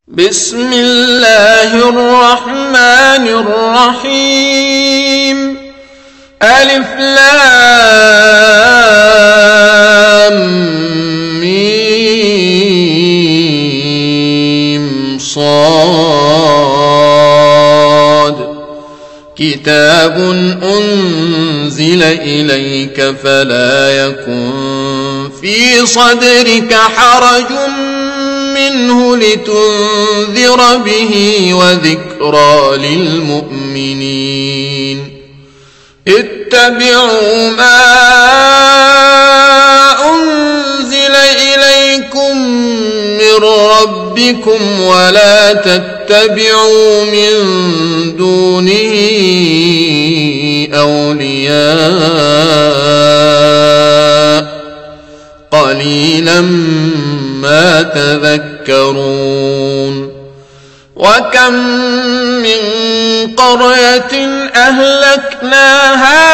بسم الله الرحمن الرحيم. ألف لام ميم صاد. كتاب أنزل إليك فلا يكن في صدرك حرج منه لتنذر به وذكرى للمؤمنين. اتبعوا ما أنزل إليكم من ربكم ولا تتبعوا من دونه أولياء قليلا ما تذكرون. وكم من قرية أهلكناها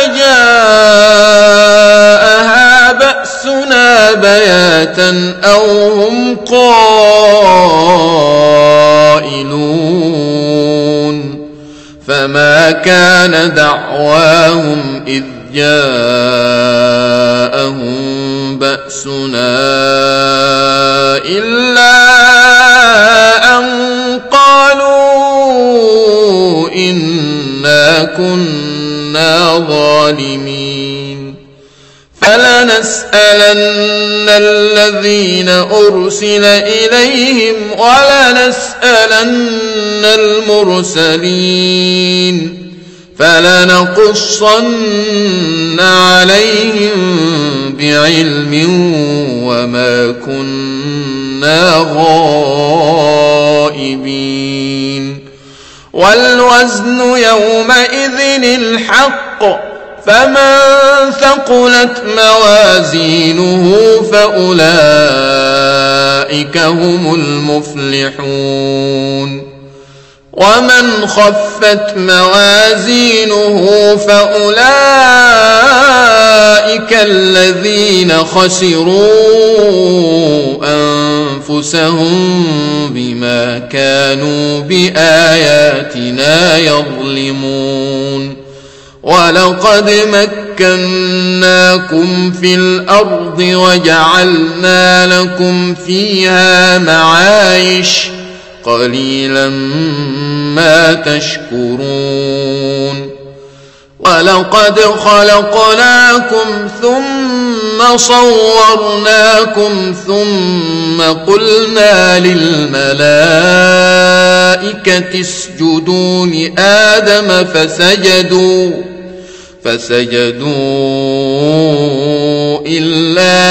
فجاءها بأسنا بياتا أو هم قائلون. فما كان دعواهم إذ جاءهم بأسنا إلا أن قالوا إنا كنا ظالمين. فلنسألن الذين أرسل إليهم ولنسألن المرسلين فلنقصن عليهم بعلم وما كنا غائبين. والوزن يومئذ الحق فمن ثقلت موازينه فأولئك هم المفلحون. ومن خفت موازينه فأولئك الذين خسروا أنفسهم بما كانوا بآياتنا يظلمون. ولقد مكناكم في الأرض وجعلنا لكم فيها معايش قليلا ما تشكرون. ولقد خلقناكم ثم صورناكم ثم قلنا للملائكة اسجدوا لآدم فسجدوا إلا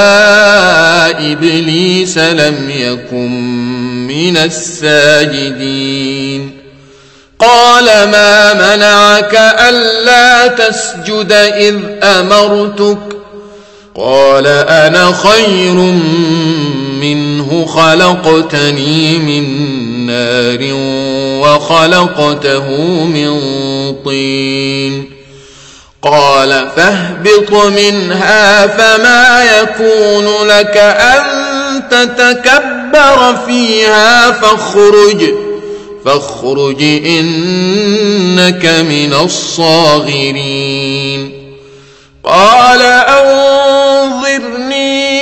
إبليس لم يكن من الساجدين. قال ما منعك ألا تسجد إذ أمرتك؟ قال أنا خير منه خلقتني من نار وخلقته من طين. قال فاهبط منها فما يكون لك أن تتكبر فيها فاخرج إنك من الصاغرين. قال أنظرني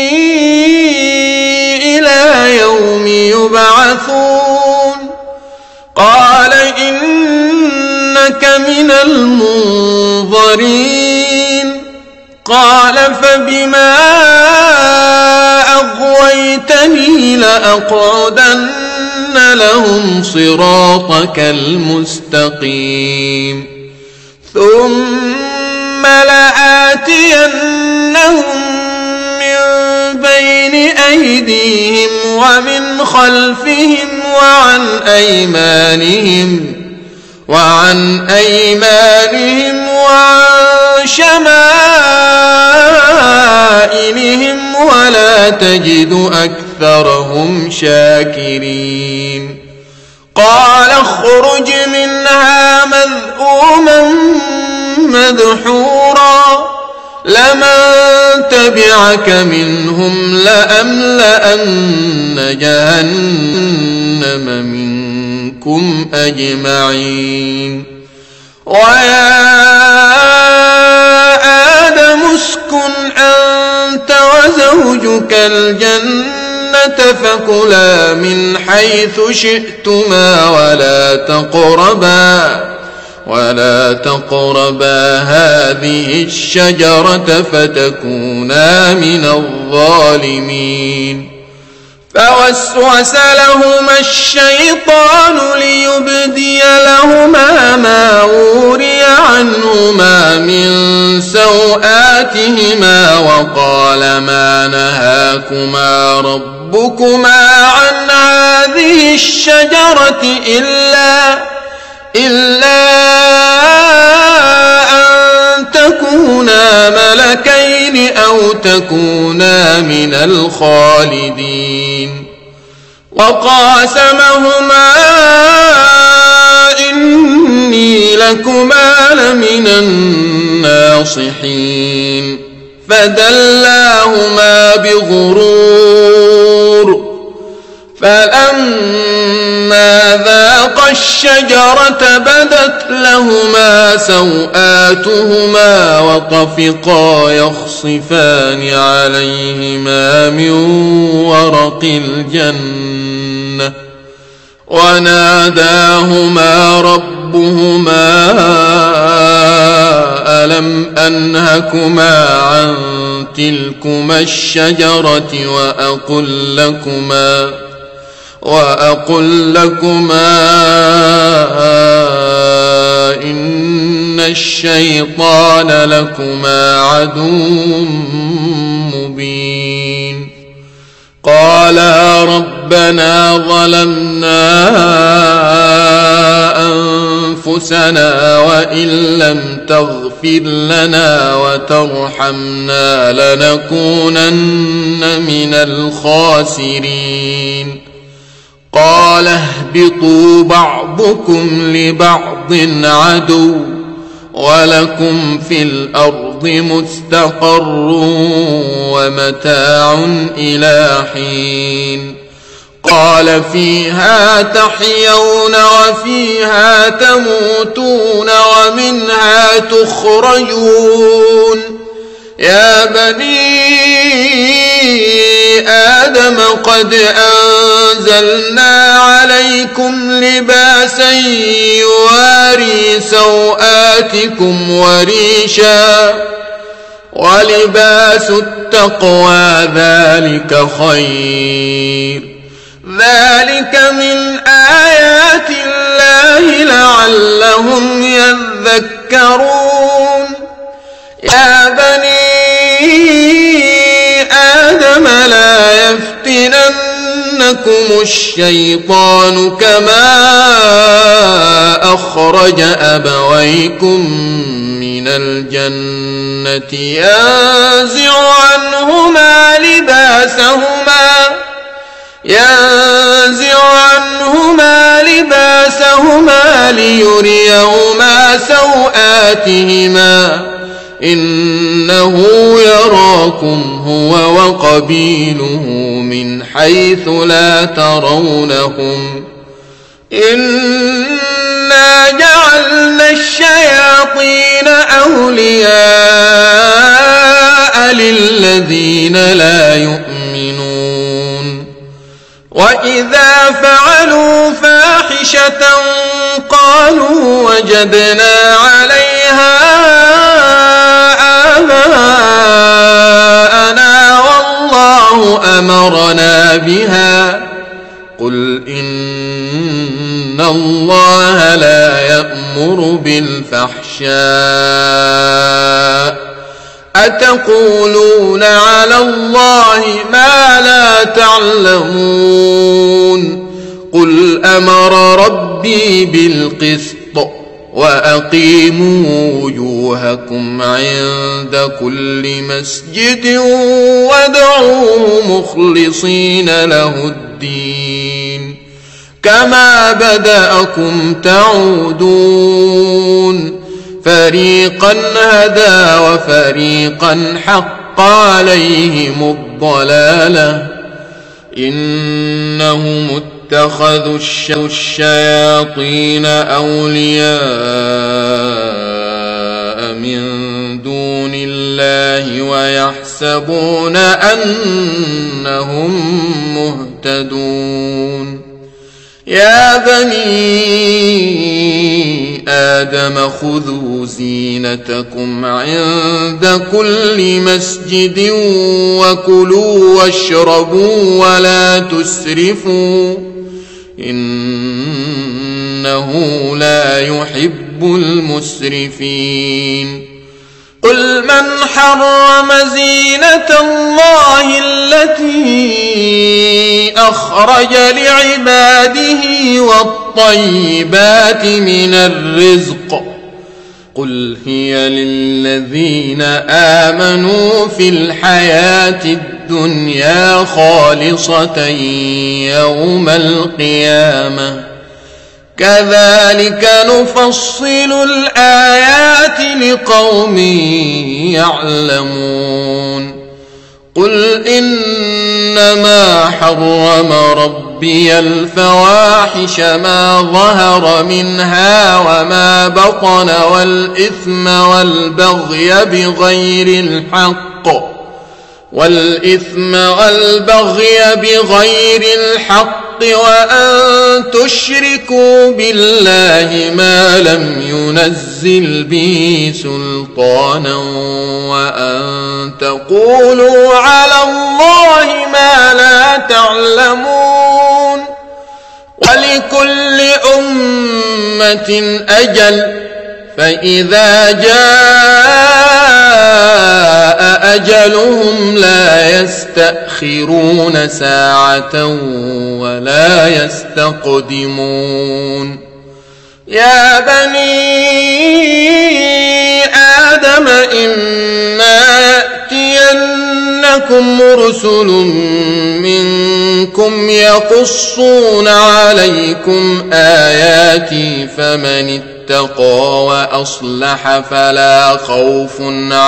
إلى يوم يبعثون. قال إنك من المنظرين. قال فبما أغويتني لأقعدن لهم صراطك المستقيم ثم لآتينهم من بين أيديهم ومن خلفهم وعن أيمانهم وعن شمائلهم ولا تجد أكثرهم شاكرين. قال اخرج منها مذءوما مدحورا لمن تبعك منهم لأملأن جهنم منكم أجمعين ويا آدم اسكن أنت وزوجك الجنة فكلا من حيث شئتما ولا تقربا هذه الشجرة فتكونا من الظالمين فوسوس لهما الشيطان ليبدي لهما ما وري عنهما من سوآتهما وقال ما نهاكما ربكما عن هذه الشجرة إلا أن تكونا ملكين أو تكونا من الخالدين وقاسمهما إني لكما لمن الناصحين فدلاهما بغرور فلما ذاقا الشجرة بدت لهما سوآتهما وطفقا يخصفان عليهما من ورق الجنة وناداهما ربهما ألم أنهكما عن تلكما الشجرة وأقل لكما إن الشيطان لكما عدو مبين قالا ربنا ظلمنا أنفسنا وإن لم تغفر لنا وترحمنا لنكونن من الخاسرين قال اهبطوا بعضكم لبعض عدو ولكم في الأرض مستقر ومتاع إلى حين قال فيها تحيون وفيها تموتون ومنها تخرجون يا بني آدم قد أنزلنا عليكم لباسا يواري سوآتكم وريشا ولباس التقوى ذلك خير ذلك من آيات الله لعلهم يذكرون يا بني آدم لا يفتننكم الشيطان كما أخرج أبويكم من الجنة ينزع عنهما لباسهما ليريهما سوآتهما إنه يراكم هو وقبيله من حيث لا ترونهم إنا جعلنا الشياطين أولياء للذين لا يؤمنون وإذا فعلوا فاحشة قالوا وجدنا عليها آباءنا والله أمرنا بها قل إن الله لا يأمر بالفحشاء أتقولون على الله ما لا تعلمون قل أمر ربي بالقسط وأقيموا وجوهكم عند كل مسجد وادعوه مخلصين له الدين كما بدأكم تعودون فريقا هدى وفريقا حق عليهم الضلالة إنهم اتخذوا الشياطين أولياء من دون الله ويحسبون أنهم مهتدون يا بني آدم خذوا زينتكم عند كل مسجد وكلوا واشربوا ولا تسرفوا إنه لا يحب المسرفين قل من حرم زينة الله التي أخرج لعباده والطيبات من الرزق قل هي للذين آمنوا في الحياة الدنيا خالصة يوم القيامة كذلك نفصل الآيات لقوم يعلمون قل إنما حرم ربي الفواحش ما ظهر منها وما بطن والإثم والبغي بغير الحق وأن تشركوا بالله ما لم ينزل به سلطانا وأن تقولوا على الله ما لا تعلمون ولكل أمة أجل فإذا جاء أجلهم لا يستأخرون ساعة ولا يستقدمون يا بني آدم إما يأتينكم رسل منكم يقصون عليكم آياتي فمن اتقى وأصلح فلا خوف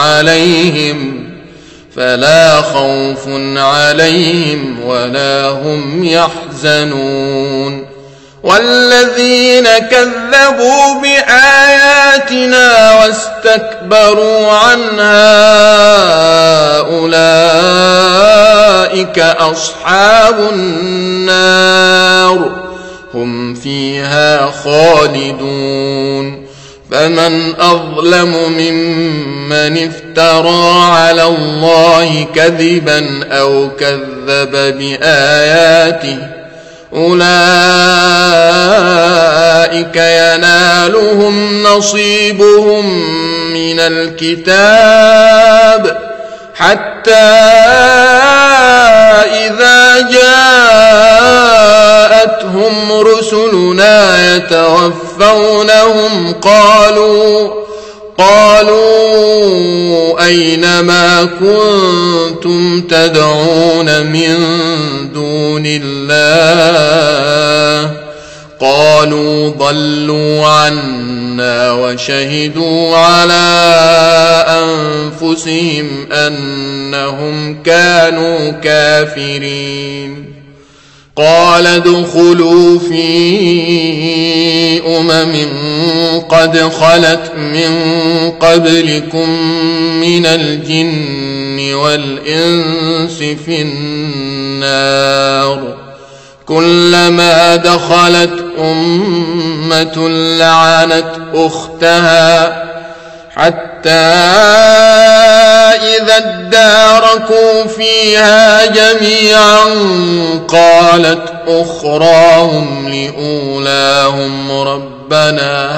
عليهم ولا هم يحزنون والذين كذبوا بآياتنا واستكبروا عنها أولئك أصحاب النار هم فيها خالدون فمن أظلم ممن افترى على الله كذبا أو كذب بآياته أولئك ينالهم نصيبهم من الكتاب حتى إذا جاءتهم رسلنا يتوفونهم قالوا أين ما كنتم تدعون من دون الله قالوا ضلوا عنا وشهدوا على أنفسهم أنهم كانوا كافرين قال ادخلوا في قد خلت من قبلكم من الجن والإنس في النار كلما دخلت أمة لعنت أختها حتى إذا اداركوا فيها جميعا قالت أخراهم لأولاهم ربنا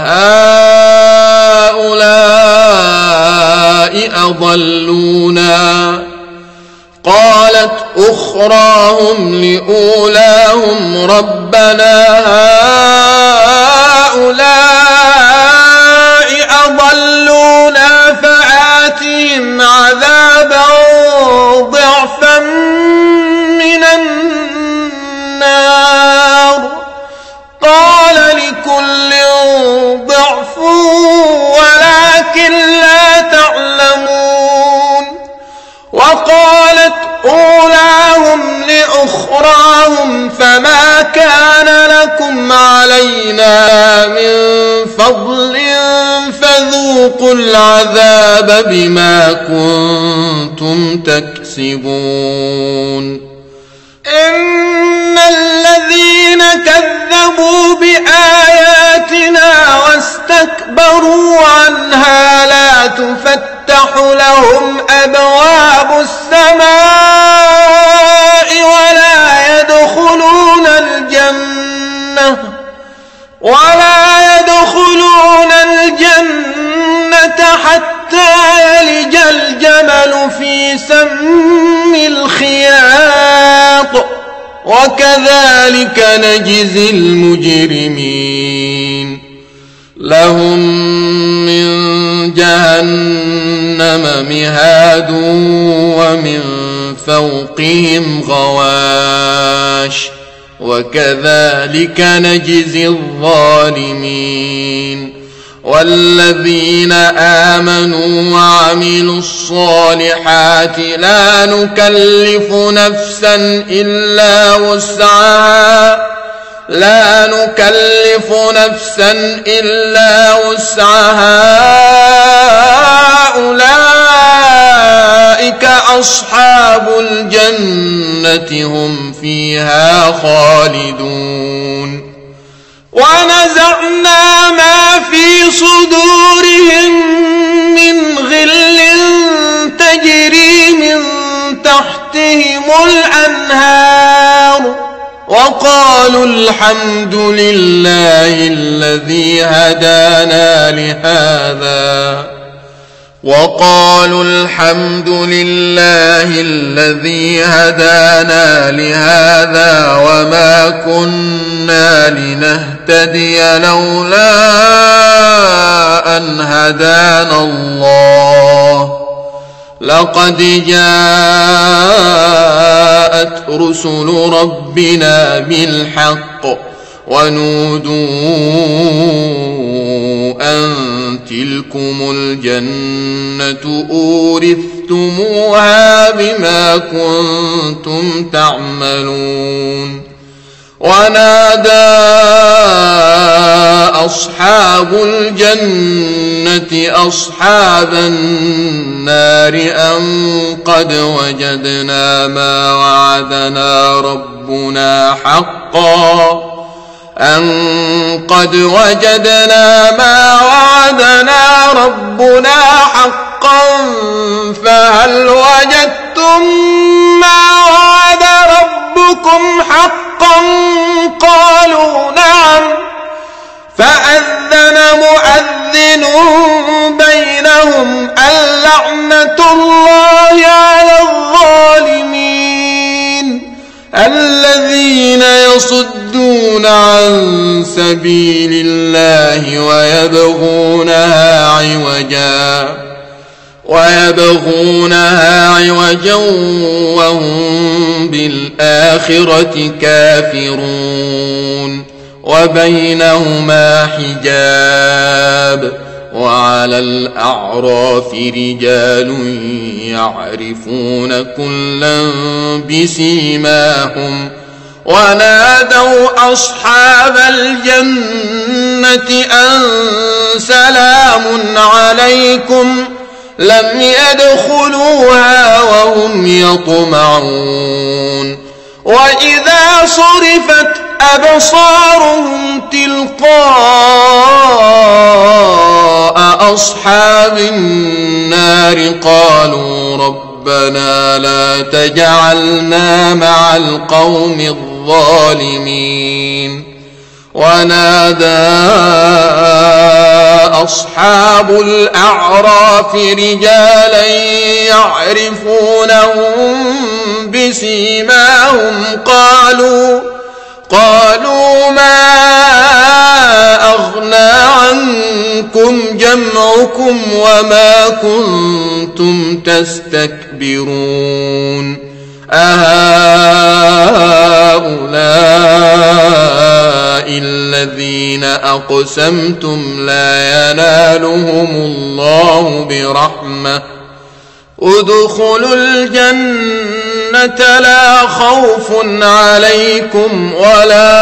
هؤلاء أضلونا فآتهم عذابا ضعفا من النار قال لكل ضعف ولا أخراهم فما كان لكم علينا من فضل فذوقوا العذاب بما كنتم تكسبون إن الذين كذبوا بآياتنا واستكبروا عنها لا تفتح لهم أبواب السماء ولا يدخلون الجنة حتى يلج الجمل في سم الخياط وكذلك نجزي المجرمين لهم من جهنم مهاد ومن فوقهم غواش وكذلك نجزي الظالمين والذين آمنوا وعملوا الصالحات لا نكلف نفسا إلا وسعها أولئك أصحاب الجنة هم فيها خالدون ونزعنا ما في صدورهم من غل تجري من تحتهم الأنهار وقالوا الحمد لله الذي هدانا لهذا وما كنا لنهتدي لولا أن هدانا الله لقد جاءت رسل ربنا بالحق ونودوا أن تلكم الجنة أورثتموها بما كنتم تعملون ونادى أصحاب الجنة أصحاب النار أن قد وجدنا ما وعدنا ربنا حقا فهل وجدتم ما وعد ربكم حقا قالوا نعم فأذن مؤذن بينهم اللعنة الله على الظالمين الذين يصدون عن سبيل الله ويبغونها عوجا وهم بالآخرة كافرون وبينهما حجاب وعلى الأعراف رجال يعرفون كلا بسيماهم ونادوا أصحاب الجنة أن سلام عليكم لم يدخلوها وهم يطمعون وإذا صرفت أبصارهم تلقاء أصحاب النار قالوا ربنا لا تجعلنا مع القوم الظالمين ونادى أصحاب الأعراف رجالا يعرفونهم بسيماهم قالوا ما أغنى عنكم جمعكم وما كنتم تستكبرون أهؤلاء الذين أقسمتم لا ينالهم الله برحمة ادخلوا الجنة لا خوف عليكم ولا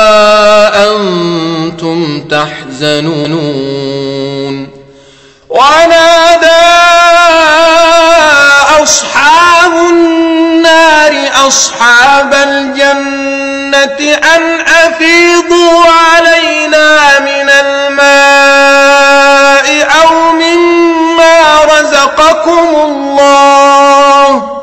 أنتم تحزنون. ونادى أصحاب النار أصحاب الجنة أن أفيضوا علينا من الماء أو مما رزقكم الله.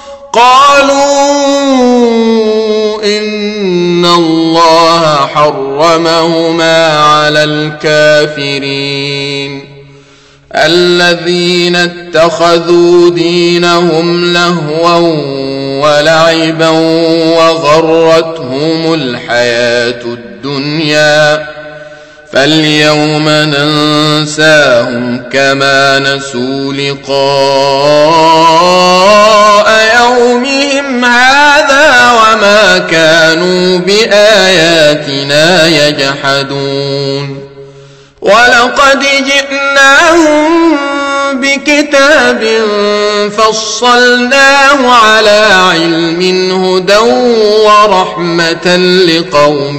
قالوا إن الله حرمهما على الكافرين. الذين اتخذوا دينهم لهوا ولعبا وغرتهم الحياة الدنيا فاليوم ننساهم كما نسوا لقاء يومهم هذا وما كانوا بآياتنا يجحدون. ولقد جئناهم بكتاب فصلناه على علم هدى ورحمة لقوم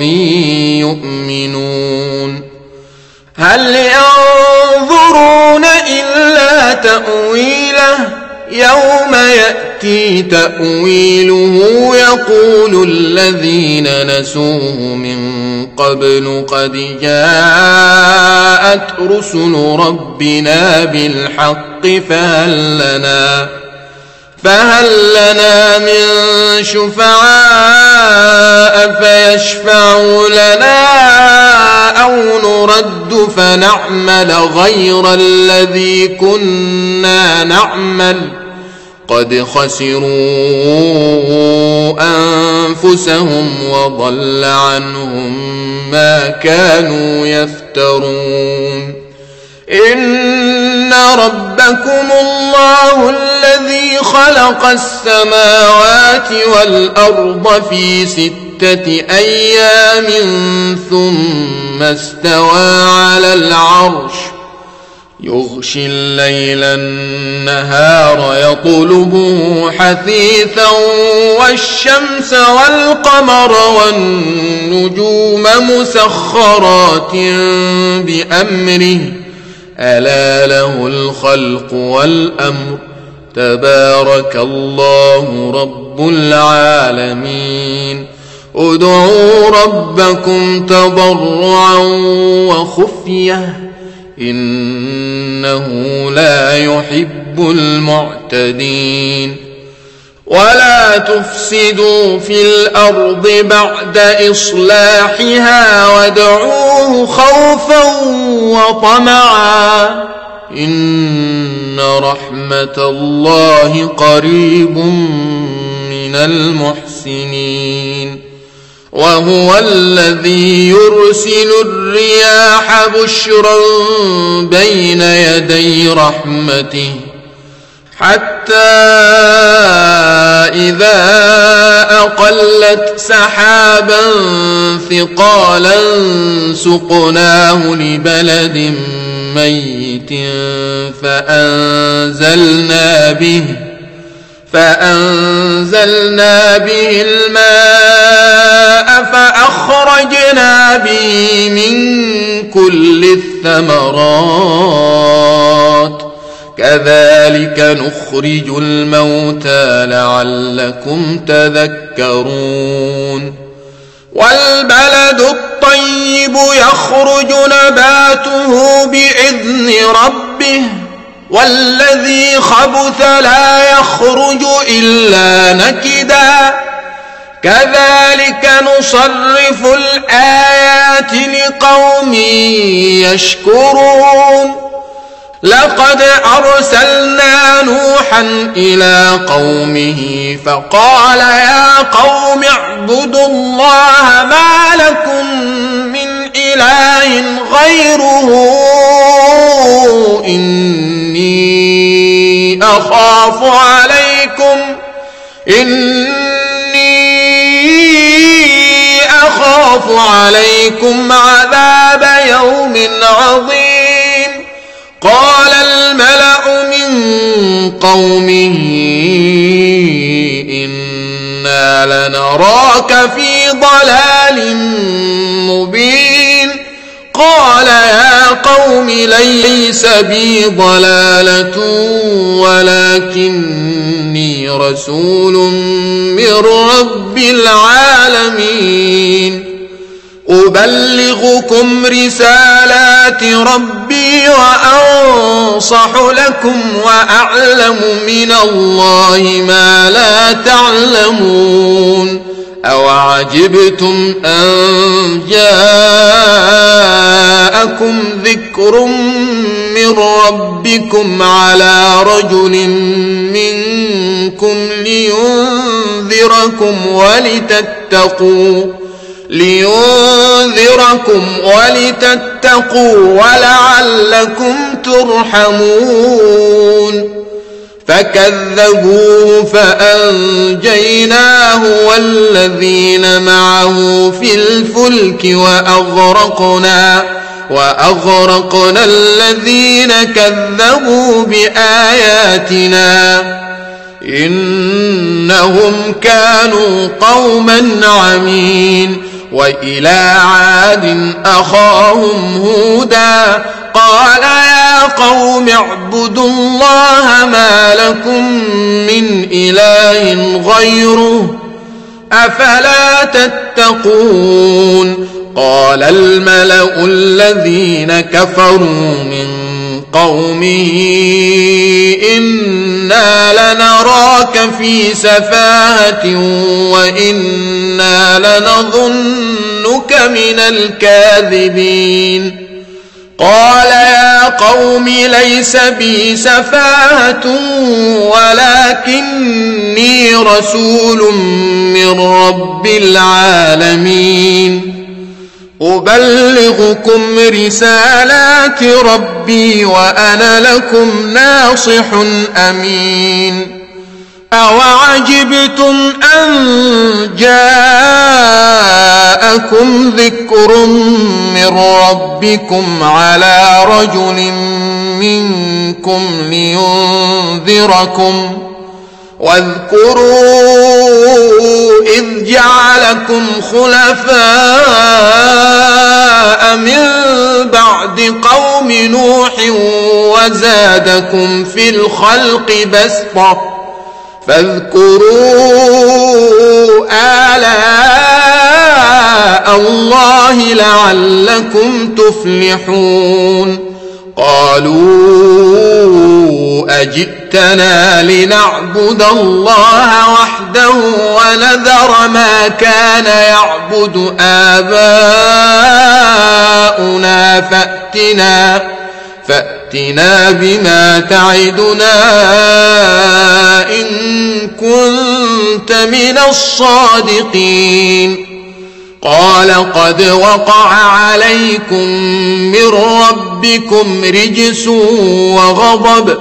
يؤمنون. هل ينظرون إلا تأويله يوم يأتي تأويله يقول الذين نسوه من قبل قد جاءت رسل ربنا بالحق فهل لنا من شفعاء فيشفعوا لنا أو نرد فنعمل غير الذي كنا نعمل قد خسروا أنفسهم وضل عنهم ما كانوا يفترون. إن ربكم الله الذي خلق السماوات والأرض في 6 أيام ثم استوى على العرش يغشي الليل النهار يطلبه حثيثا والشمس والقمر والنجوم مسخرات بأمره ألا له الخلق والأمر تبارك الله رب العالمين. ادعوا ربكم تضرعا وخفية إنه لا يحب المعتدين. ولا تفسدوا في الأرض بعد إصلاحها وادعوه خوفا وطمعا إن رحمة الله قريب من المحسنين. وهو الذي يرسل الرياح بشرا بين يدي رحمته حتى إذا أقلت سحابا ثقالا سقناه لبلد ميت فأنزلنا به الماء فأخرجنا به من كل الثمرات كذلك نخرج الموتى لعلكم تذكرون. والبلد الطيب يخرج نباته بإذن ربه والذي خبث لا يخرج إلا نكدا كذلك نصرف الآيات لقوم يشكرون. لقد أرسلنا نوحا إلى قومه فقال يا قوم اعبدوا الله ما لكم من إله غيره إني أخاف عليكم عذاب يوم عظيم. قال الملأ من قومه لنراك في ضلال مبين قال يا قوم ليس بي ضلالة ولكني رسول من رب العالمين أبلغكم رسالات ربي وأنصح لكم وأعلم من الله ما لا تعلمون أوعجبتم أن جاءكم ذكر من ربكم على رجل منكم لينذركم ولتتقوا ولعلكم ترحمون فكذبوه فأنجيناه والذين معه في الفلك وأغرقنا الذين كذبوا بآياتنا إنهم كانوا قوما عمين وإلى عاد أخاهم هودا قال يا قوم اعبدوا الله ما لكم من إله غيره أفلا تتقون قال الملأ الذين كفروا من قومه إنا لنراك في سفاهة وإنا لنظنك من الكاذبين قال يا قوم ليس بي سفاهة ولكني رسول من رب العالمين أبلغكم رسالات ربي وأنا لكم ناصح أمين أوعجبتم أن جاءكم ذكر من ربكم على رجل منكم لينذركم واذكروا إذ جعلكم خلفاء من بعد قوم نوح وزادكم في الخلق بسطة فاذكروا آلاء الله لعلكم تفلحون قالوا أجئتنا لنعبد الله وحده ونذر ما كان يعبد آباؤنا فأتنا بما تعدنا إن كنت من الصادقين قال قد وقع عليكم من ربكم رجس وغضب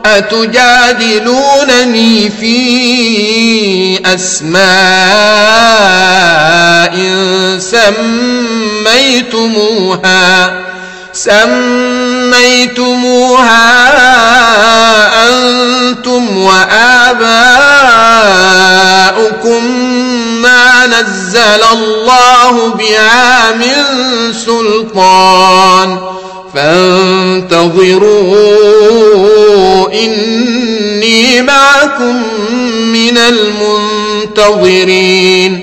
أتجادلونني في أسماء سميتموها أنتم وآباؤكم ما نزل الله بها من سلطان فانتظروا إني معكم من المنتظرين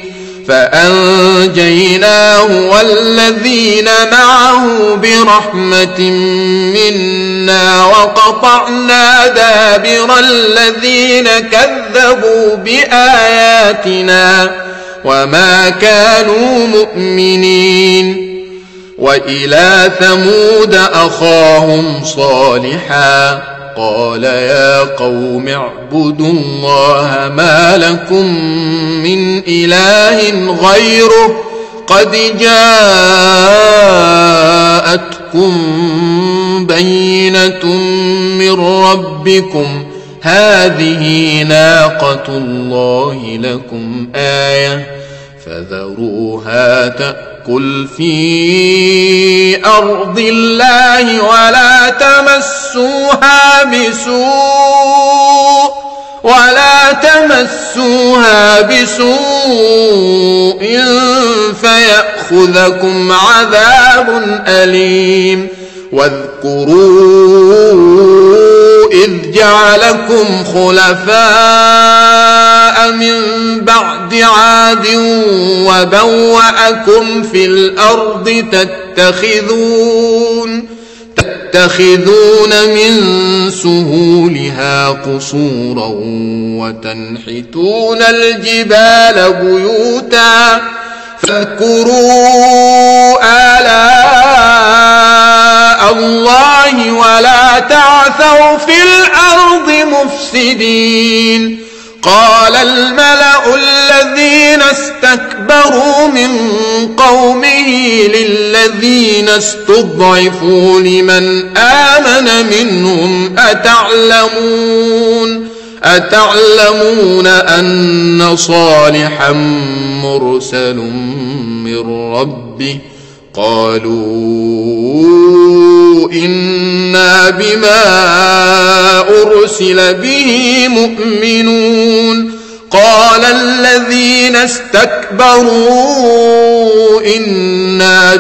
فأنجيناه والذين معه برحمة منا وقطعنا دابر الذين كذبوا بآياتنا وما كانوا مؤمنين وإلى ثمود أخاهم صالحا قال يا قوم اعبدوا الله ما لكم من إله غيره قد جاءتكم بينة من ربكم هذه ناقة الله لكم آية فذروها تأكل في أرض الله ولا تمسوها بسوء فيأخذكم عذاب أليم واذكروا إذ جعلكم خلفاء من بعد عاد وبوأكم في الأرض تتخذون من سهولها قصورا وتنحتون الجبال بيوتا فاذكروا آلاء الله ولا تعثوا في الأرض مفسدين قال الملأ الذين استكبروا من قومه للذين استضعفوا لمن آمن منهم أتعلمون أن صالحا مرسل من ربه قالوا إنا بما أرسل به مؤمنون قال الذين استكبروا إنا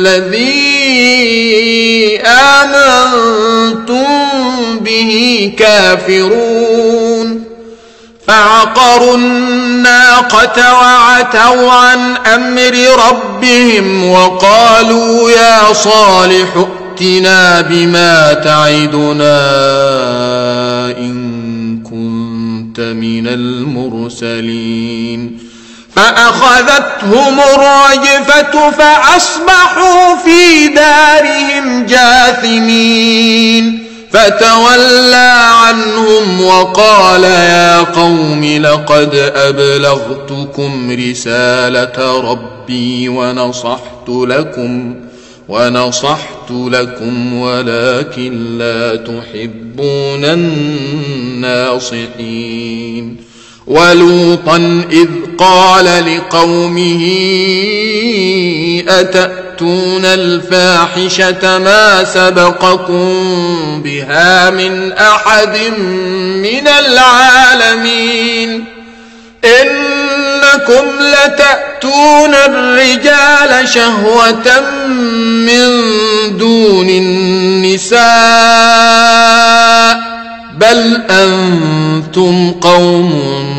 بالذي آمنتم به كافرون فعقروا الناقة وعتوا عن أمر ربهم وقالوا يا صالح ائتنا بما تعدنا إن كنت من المرسلين فأخذتهم الرجفة فأصبحوا في دارهم جاثمين فتولى عنهم وقال يا قوم لقد أبلغتكم رسالة ربي ونصحت لكم ولكن لا تحبون الناصحين ولوطا إذ قال لقومه أتأتون الفاحشة ما سبقكم بها من أحد من العالمين إنكم لتأتون الرجال شهوة من دون النساء بل أنتم قوم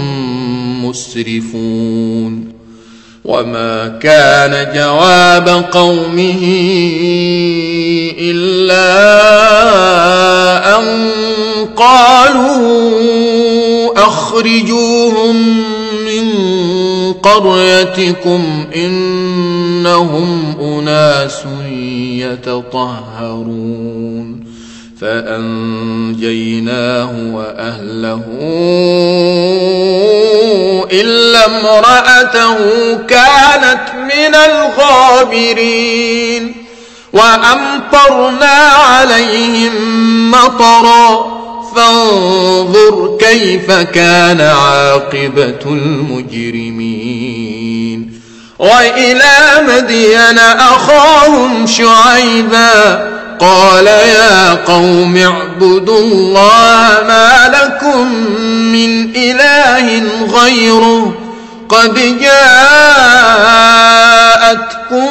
مسرفون وما كان جواب قومه إلا أن قالوا أخرجوهم من قريتكم إنهم أناس يتطهرون فأنجيناه وأهله إلا امرأته كانت من الغابرين وأمطرنا عليهم مطرا فانظر كيف كان عاقبة المجرمين وإلى مدين أخاهم شعيبا قال يا قوم اعبدوا الله ما لكم من إله غيره قد جاءتكم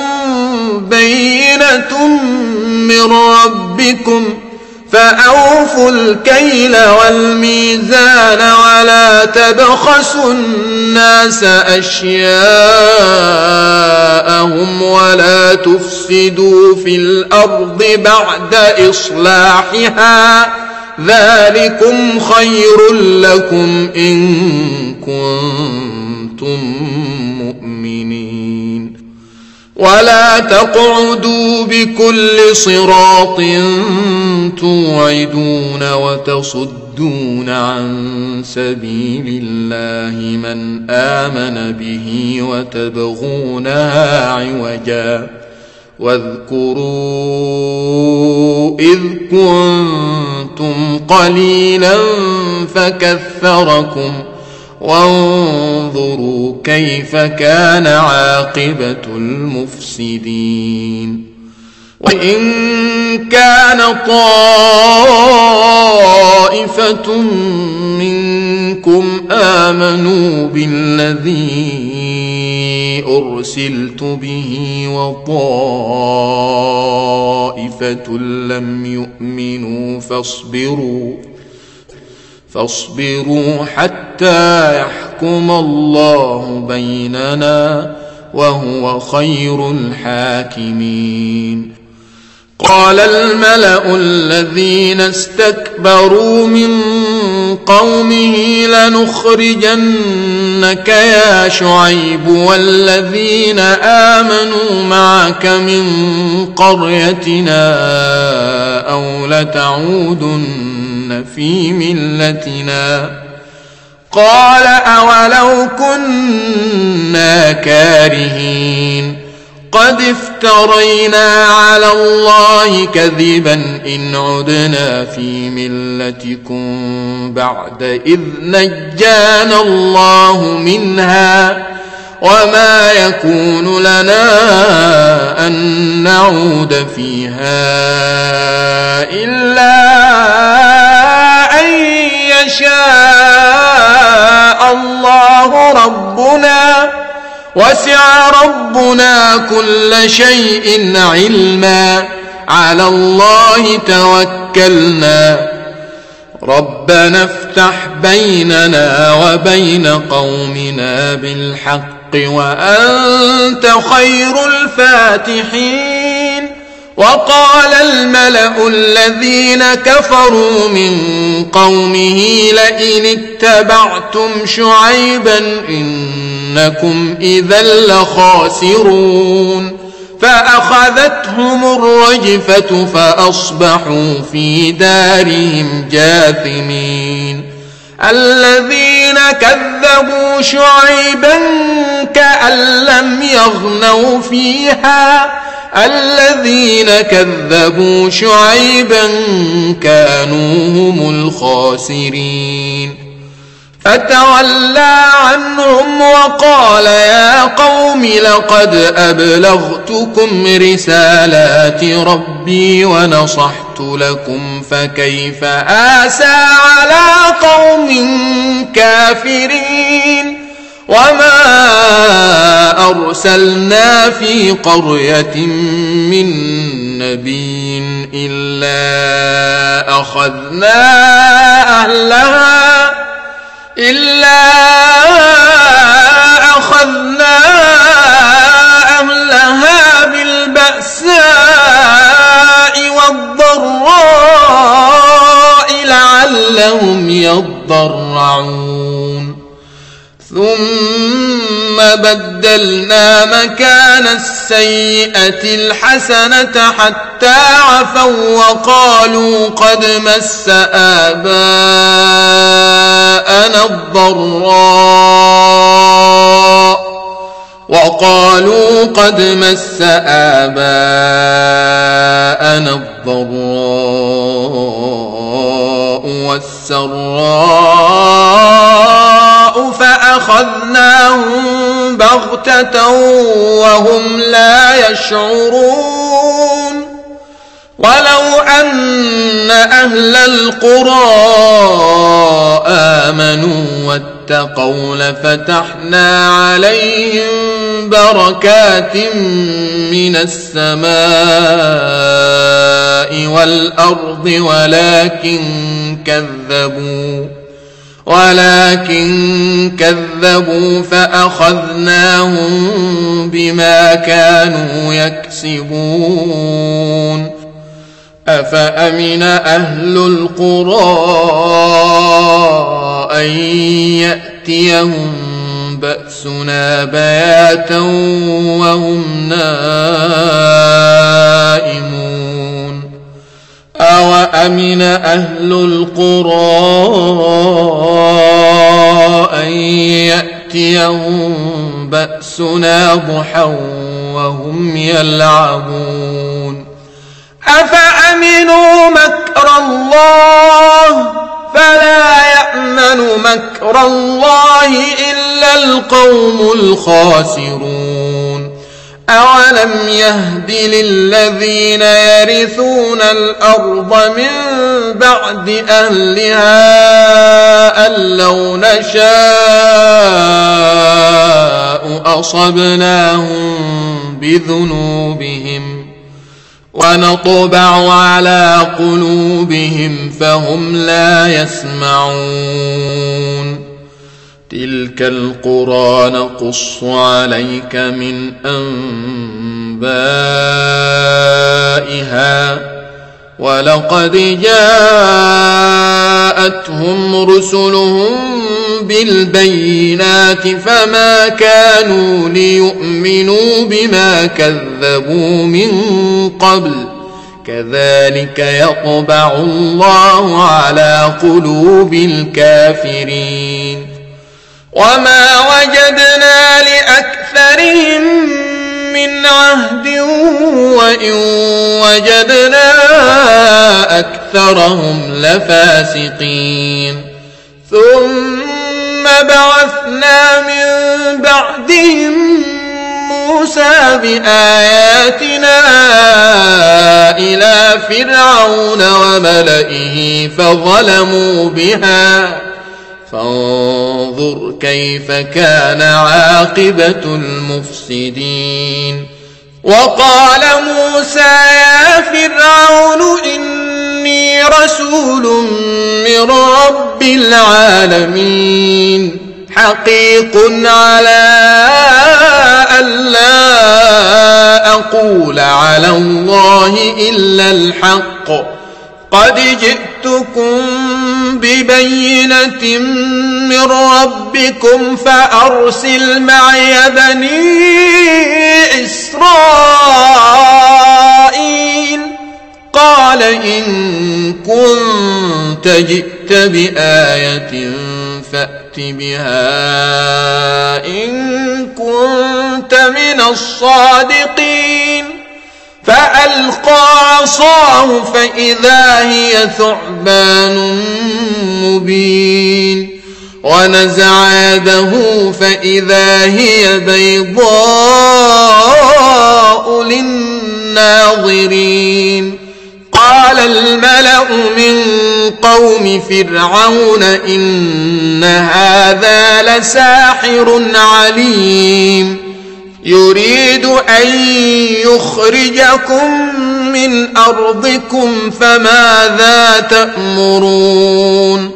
بينة من ربكم فأوفوا الكيل والميزان ولا تبخسوا الناس أشياءهم ولا تفسدوا في الأرض بعد إصلاحها ذلكم خير لكم إن كنتم مؤمنين ولا تقعدوا بكل صراط توعدون وتصدون عن سبيل الله من آمن به وتبغونها عوجا واذكروا إذ كنتم قليلا فكثركم وانظروا كيف كان عاقبة المفسدين وإن كان طائفة منكم آمنوا بالذي أرسلت به وطائفة لم يؤمنوا فاصبروا حتى يحكم الله بيننا وهو خير الحاكمين. قال الملأ الذين استكبروا من قومه لنخرجنك يا شعيب والذين آمنوا معك من قريتنا أو لتعودن في ملتنا. قال أولو كنا كارهين قد افترينا على الله كذبا إن عدنا في ملتكم بعد إذ نجانا الله منها وما يكون لنا أن نعود فيها إلا أن يشاء الله ربنا وسع ربنا كل شيء علما على الله توكلنا ربنا افتح بيننا وبين قومنا بالحق وأنت خير الفاتحين. وقال الملأ الذين كفروا من قومه لئن اتبعتم شعيبا إنكم إذا لخاسرون فأخذتهم الرجفة فأصبحوا في دارهم جاثمين. الذين كذبوا شعيبا كأن لم يغنوا فيها الذين كذبوا شعيبا كانوا هم الخاسرين. فتولى عنهم وقال يا قوم لقد أبلغتكم رسالات ربي ونصحت لكم فكيف آسى على قوم كافرين. وما أرسلنا في قرية من نبي إلا أخذنا أهلها بالبأساء والضراء لعلهم يضرعون. ثم بدلنا مكان السيئة الحسنة حتى عفوا وقالوا قد مس آباءنا الضراء والسراء فأخذناهم بغتة وهم لا يشعرون. ولو أن أهل القرى آمنوا واتقوا لفتحنا عليهم بركات من السماء والأرض ولكن كذبوا فأخذناهم بما كانوا يكسبون. أفأمن أهل القرى أن يأتيهم بأسنا بياتا وهم نائمون. أوأمن أهل القرى أن يأتيهم بأسنا ضحى وهم يلعبون. أفأمنوا مكر الله فلا يأمن مكر الله إلا القوم الخاسرون. أولم يهد للذين يرثون الأرض من بعد أهلها أن لو نشاء أصبناهم بذنوبهم ونطبع على قلوبهم فهم لا يسمعون تلك القرى نقص عليك من أنبائها ولقد جاءتهم رسلهم بالبينات فما كانوا ليؤمنوا بما كذبوا من قبل كذلك يطبع الله على قلوب الكافرين وما وجدنا لأكثرهم من عهد وإن وجدنا أكثرهم لفاسقين ثم بعثنا من بعدهم موسى بآياتنا إلى فرعون وملئه فظلموا بها فانظر كيف كان عاقبة المفسدين وقال موسى يا فرعون إني رسول من رب العالمين حقيق على ألا أقول على الله إلا الحق قد جئتكم ببينة من ربكم فأرسل معي بني إسرائيل قال إن كنت جئت بآية فأت بها إن كنت من الصادقين فألقى عصاه فإذا هي ثعبان مبين ونزع يده فإذا هي بيضاء للناظرين قال الملأ من قوم فرعون إن هذا لساحر عليم يريد أن يخرجكم من أرضكم فماذا تأمرون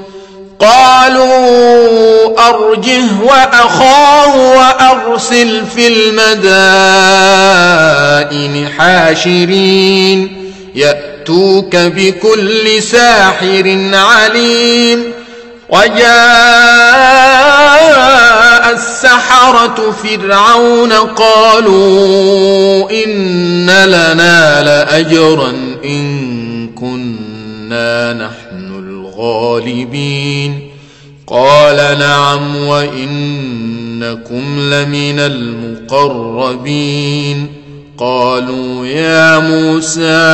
قالوا أرجه وأخاه وأرسل في المدائن حاشرين يأتوك بكل ساحر عليم وجاء السحرة فرعون قالوا إن لنا لأجرا إن كنا نحن الغالبين قال نعم وإنكم لمن المقربين قالوا يا موسى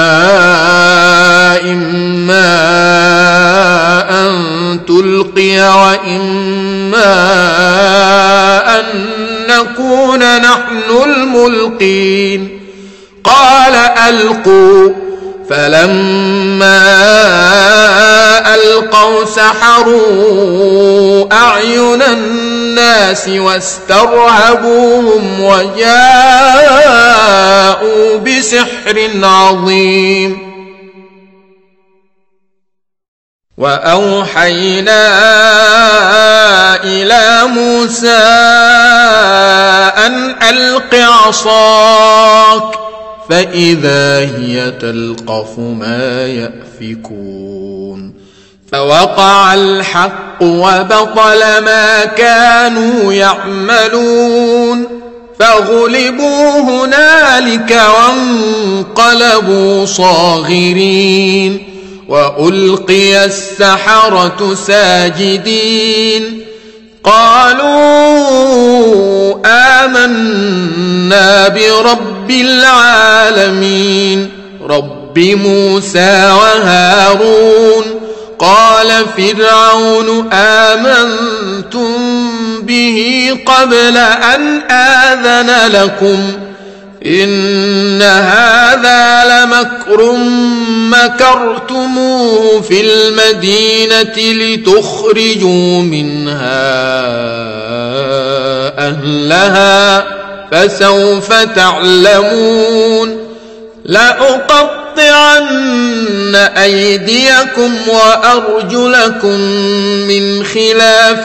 إما أن تلقي وإما أن نكون نحن الملقين قال ألقوا فلما ألقوا سحروا أعين الناس واسترهبوهم وجاءوا بسحر عظيم وأوحينا إلى موسى أن ألق عصاك فإذا هي تلقف ما يأفكون فوقع الحق وبطل ما كانوا يعملون فغلبوا هنالك وانقلبوا صاغرين وألقي السحرة ساجدين قالوا آمنا برب العالمين رب موسى وهارون قال فرعون آمنتم به قبل أن آذن لكم إن هذا لمكر مكرتموه في المدينة لتخرجوا منها أهلها فسوف تعلمون لأقطعن أيديكم وأرجلكم من خلاف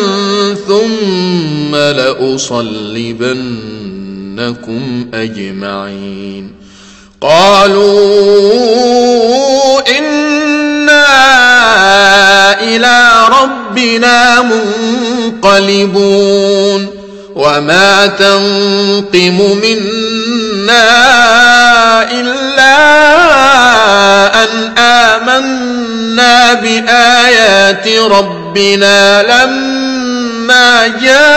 ثم لأصلبنكم أجمعين قالوا إنا إلى ربنا منقلبون وما تنقم منا إلا أن آمنا بآيات ربنا لما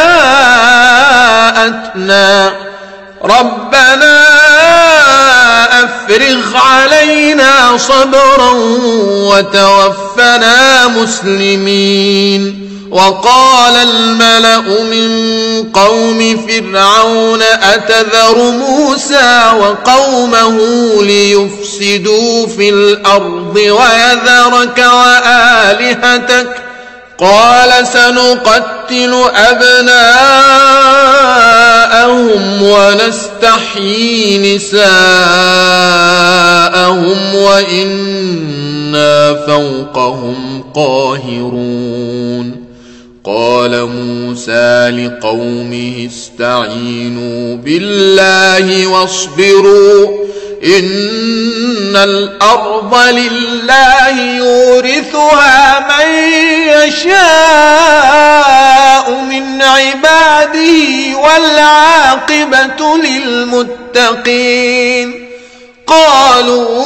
جاءتنا ربنا أفرغ علينا صبرا وتوفنا مسلمين وقال الملأ من قوم فرعون أتذر موسى وقومه ليفسدوا في الأرض ويذرك وآلهتك قال سنقتل أبناءهم ونستحيي نساءهم وإنا فوقهم قاهرون قال موسى لقومه استعينوا بالله واصبروا إن الأرض لله يورثها من يشاء من عباده والعاقبة للمتقين قالوا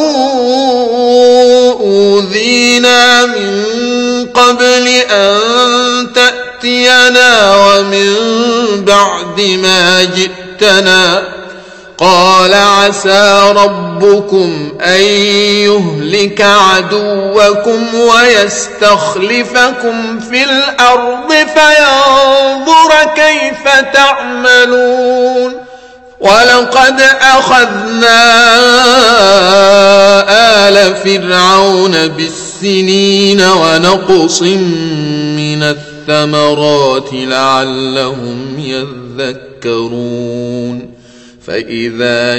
أوذينا من قبل أن تأتينا ومن بعد ما جئتنا قال عسى ربكم أن يهلك عدوكم ويستخلفكم في الأرض فينظر كيف تعملون ولقد أخذنا آل فرعون بالسنين ونقص من الثمرات لعلهم يذكرون فإذا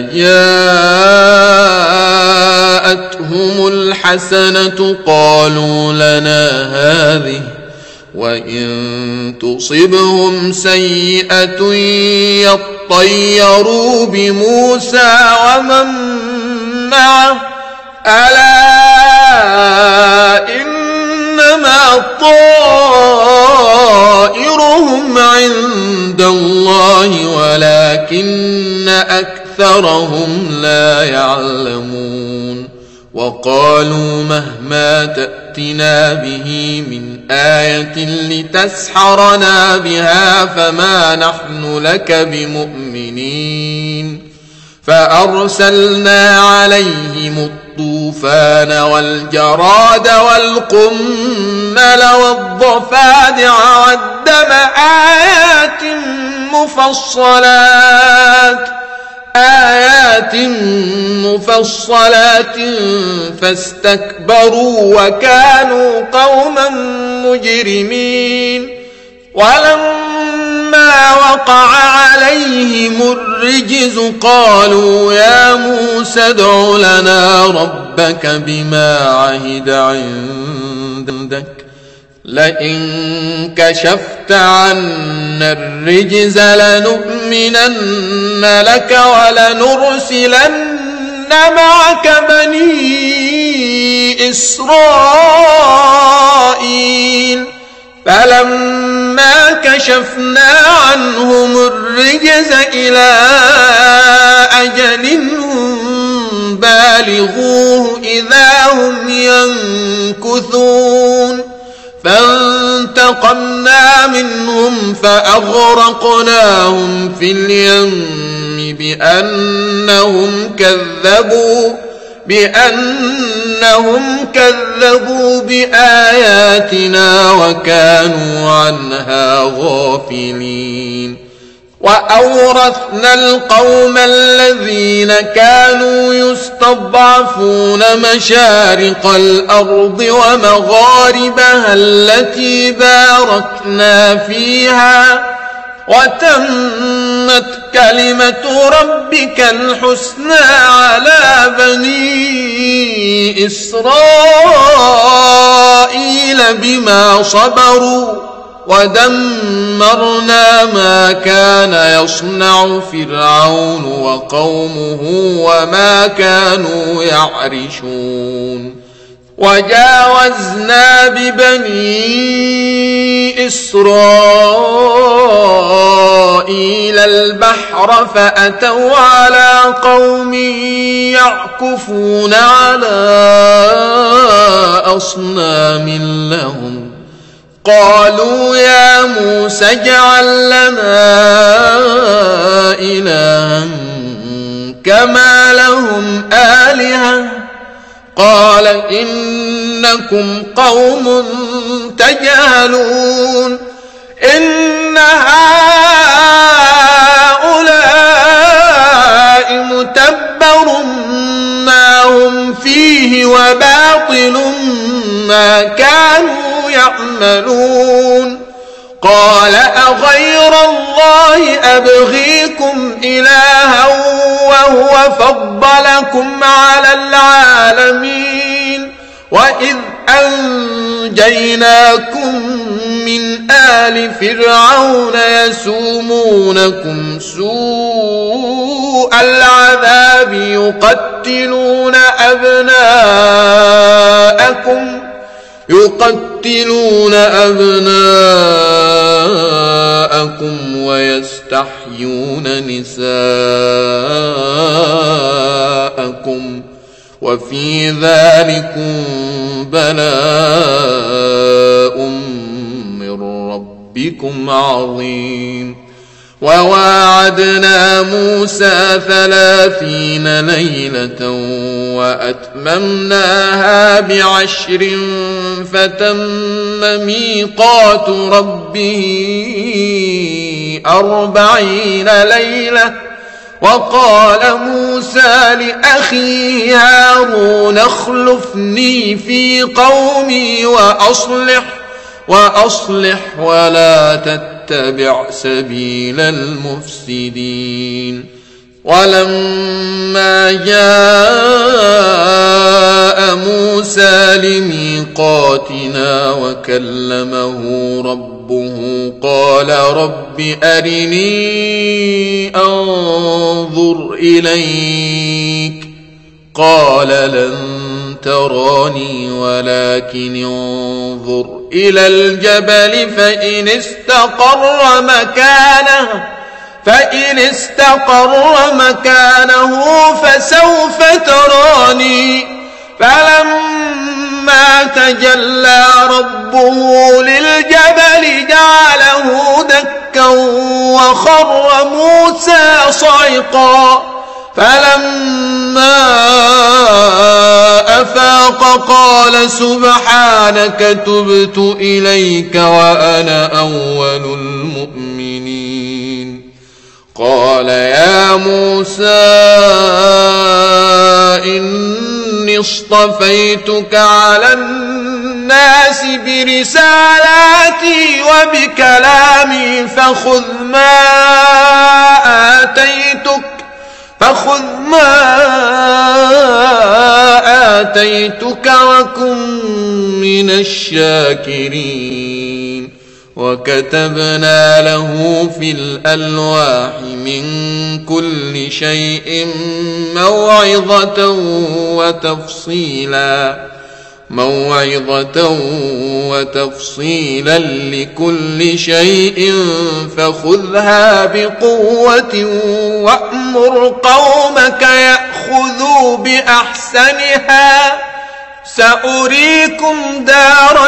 جاءتهم الحسنة قالوا لنا هذه وإن تصبهم سيئة يطيروا بموسى ومن معه ألا إنما طائرهم عند الله ولكن أكثرهم لا يعلمون وقالوا مهما تأتنا به من آية لتسحرنا بها فما نحن لك بمؤمنين فأرسلنا عليهم الطوفان والجراد والقمل والضفادع والدم آيات مفصلات فاستكبروا وكانوا قوما مجرمين ولما وقع عليهم الرجز قالوا يا موسى ادع لنا ربك بما عهد عندك لئن كشفت عنا الرجز لنؤمنن لك ولنرسلن معك بني إسرائيل فلما كشفنا عنهم الرجز إلى أجل هم بالغوه إذا هم ينكثون فانتقمنا منهم فأغرقناهم في اليم بأنهم كذبوا بآياتنا وكانوا عنها غافلين وأورثنا القوم الذين كانوا يستضعفون مشارق الأرض ومغاربها التي باركنا فيها وتمت كلمة ربك الحسنى على بني إسرائيل بما صبروا ودمرنا ما كان يصنع فرعون وقومه وما كانوا يعرشون وجاوزنا ببني إسرائيل البحر فأتوا على قوم يعكفون على أصنام لهم قالوا يا موسى اجعل لنا إلها كما لهم آلهة قال إنكم قوم تجهلون إن هؤلاء متبر ما هم فيه وباطل ما كانوا يعملون قال أغير الله أبغيكم إلها وهو فضلكم على العالمين وإذ أنجيناكم من آل فرعون يسومونكم سوء العذاب يقتلون أبناءكم ويستحيون نساءكم وفي ذلكم بلاء من ربكم عظيم وواعدنا موسى 30 ليلة وأتممناها ب10 فتم ميقات ربه 40 ليلة وقال موسى لأخيه هارون اخلفني في قومي وأصلح ولا تتبع سبيل المفسدين ولما جاء موسى لميقاتنا وكلمه ربه قال رب أرني أنظر إليك قال لن تراني ولكن انظر إلى الجبل فإن استقر مكانه فسوف تراني فلما تجلى ربه للجبل جعله دكا وخر موسى صعقا فلما أفاق قال سبحانك تبت إليك وأنا أول المؤمنين قال يا موسى إني اصطفيتك على الناس برسالاتي وبكلامي فخذ ما آتيتك وكن من الشاكرين وكتبنا له في الألواح من كل شيء موعظة وتفصيلا لكل شيء فخذها بقوة وأمر قومك يأخذوا بأحسنها سأريكم دار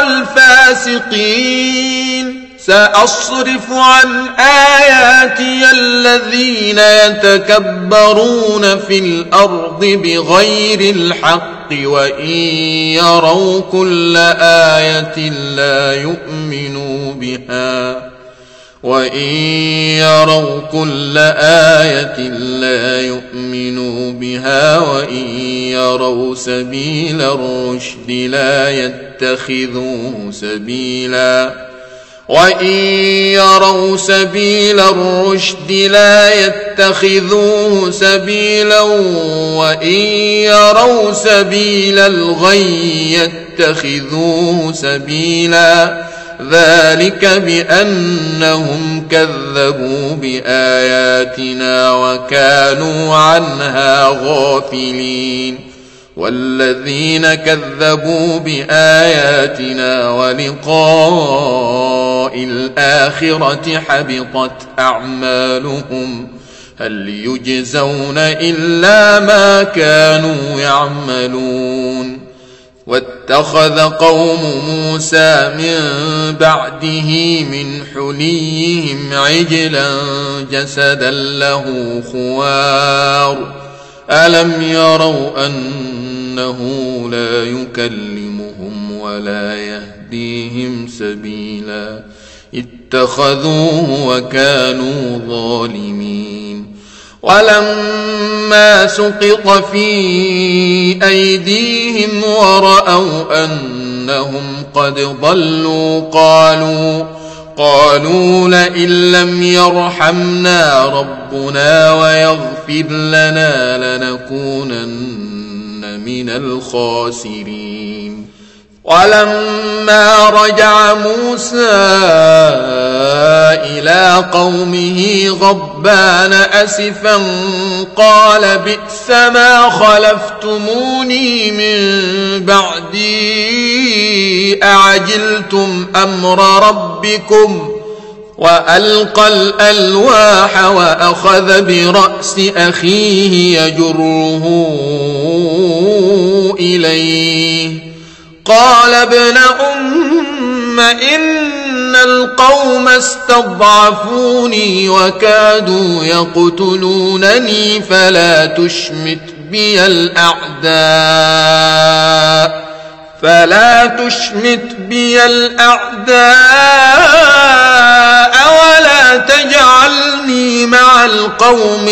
الفاسقين سأصرف عن آياتي الذين يتكبرون في الأرض بغير الحق وإن يروا كل آية لا يؤمنوا بها وإن يروا كل آية لا يؤمنوا بها وإن يروا سبيل الرشد لا يتخذوه سبيلا وإن يروا سبيل الرشد لا يتخذوه سبيلا وإن يروا سبيل الغي يتخذوه سبيلا ذلك بأنهم كذبوا بآياتنا وكانوا عنها غافلين والذين كذبوا بآياتنا ولقاء الآخرة حبطت أعمالهم هل يجزون إلا ما كانوا يعملون واتخذ قوم موسى من بعده من حليهم عجلا جسدا له خوار ألم يروا أنه لا يكلمهم ولا يهديهم سبيلا اتخذوه وكانوا ظالمين ولما سقط في أيديهم ورأوا أنهم قد ضلوا قالوا لئن لم يرحمنا ربنا ويغفر لنا لنكونن من الخاسرين ولما رجع موسى إلى قومه غضبان أسفا قال بئس ما خلفتموني من بعدي أعجلتم أمر ربكم وألقى الألواح وأخذ برأس أخيه يجره إليه قال ابن أم إن القوم استضعفوني وكادوا يقتلونني فلا تشمت بي الأعداء ولا تجعلني مع القوم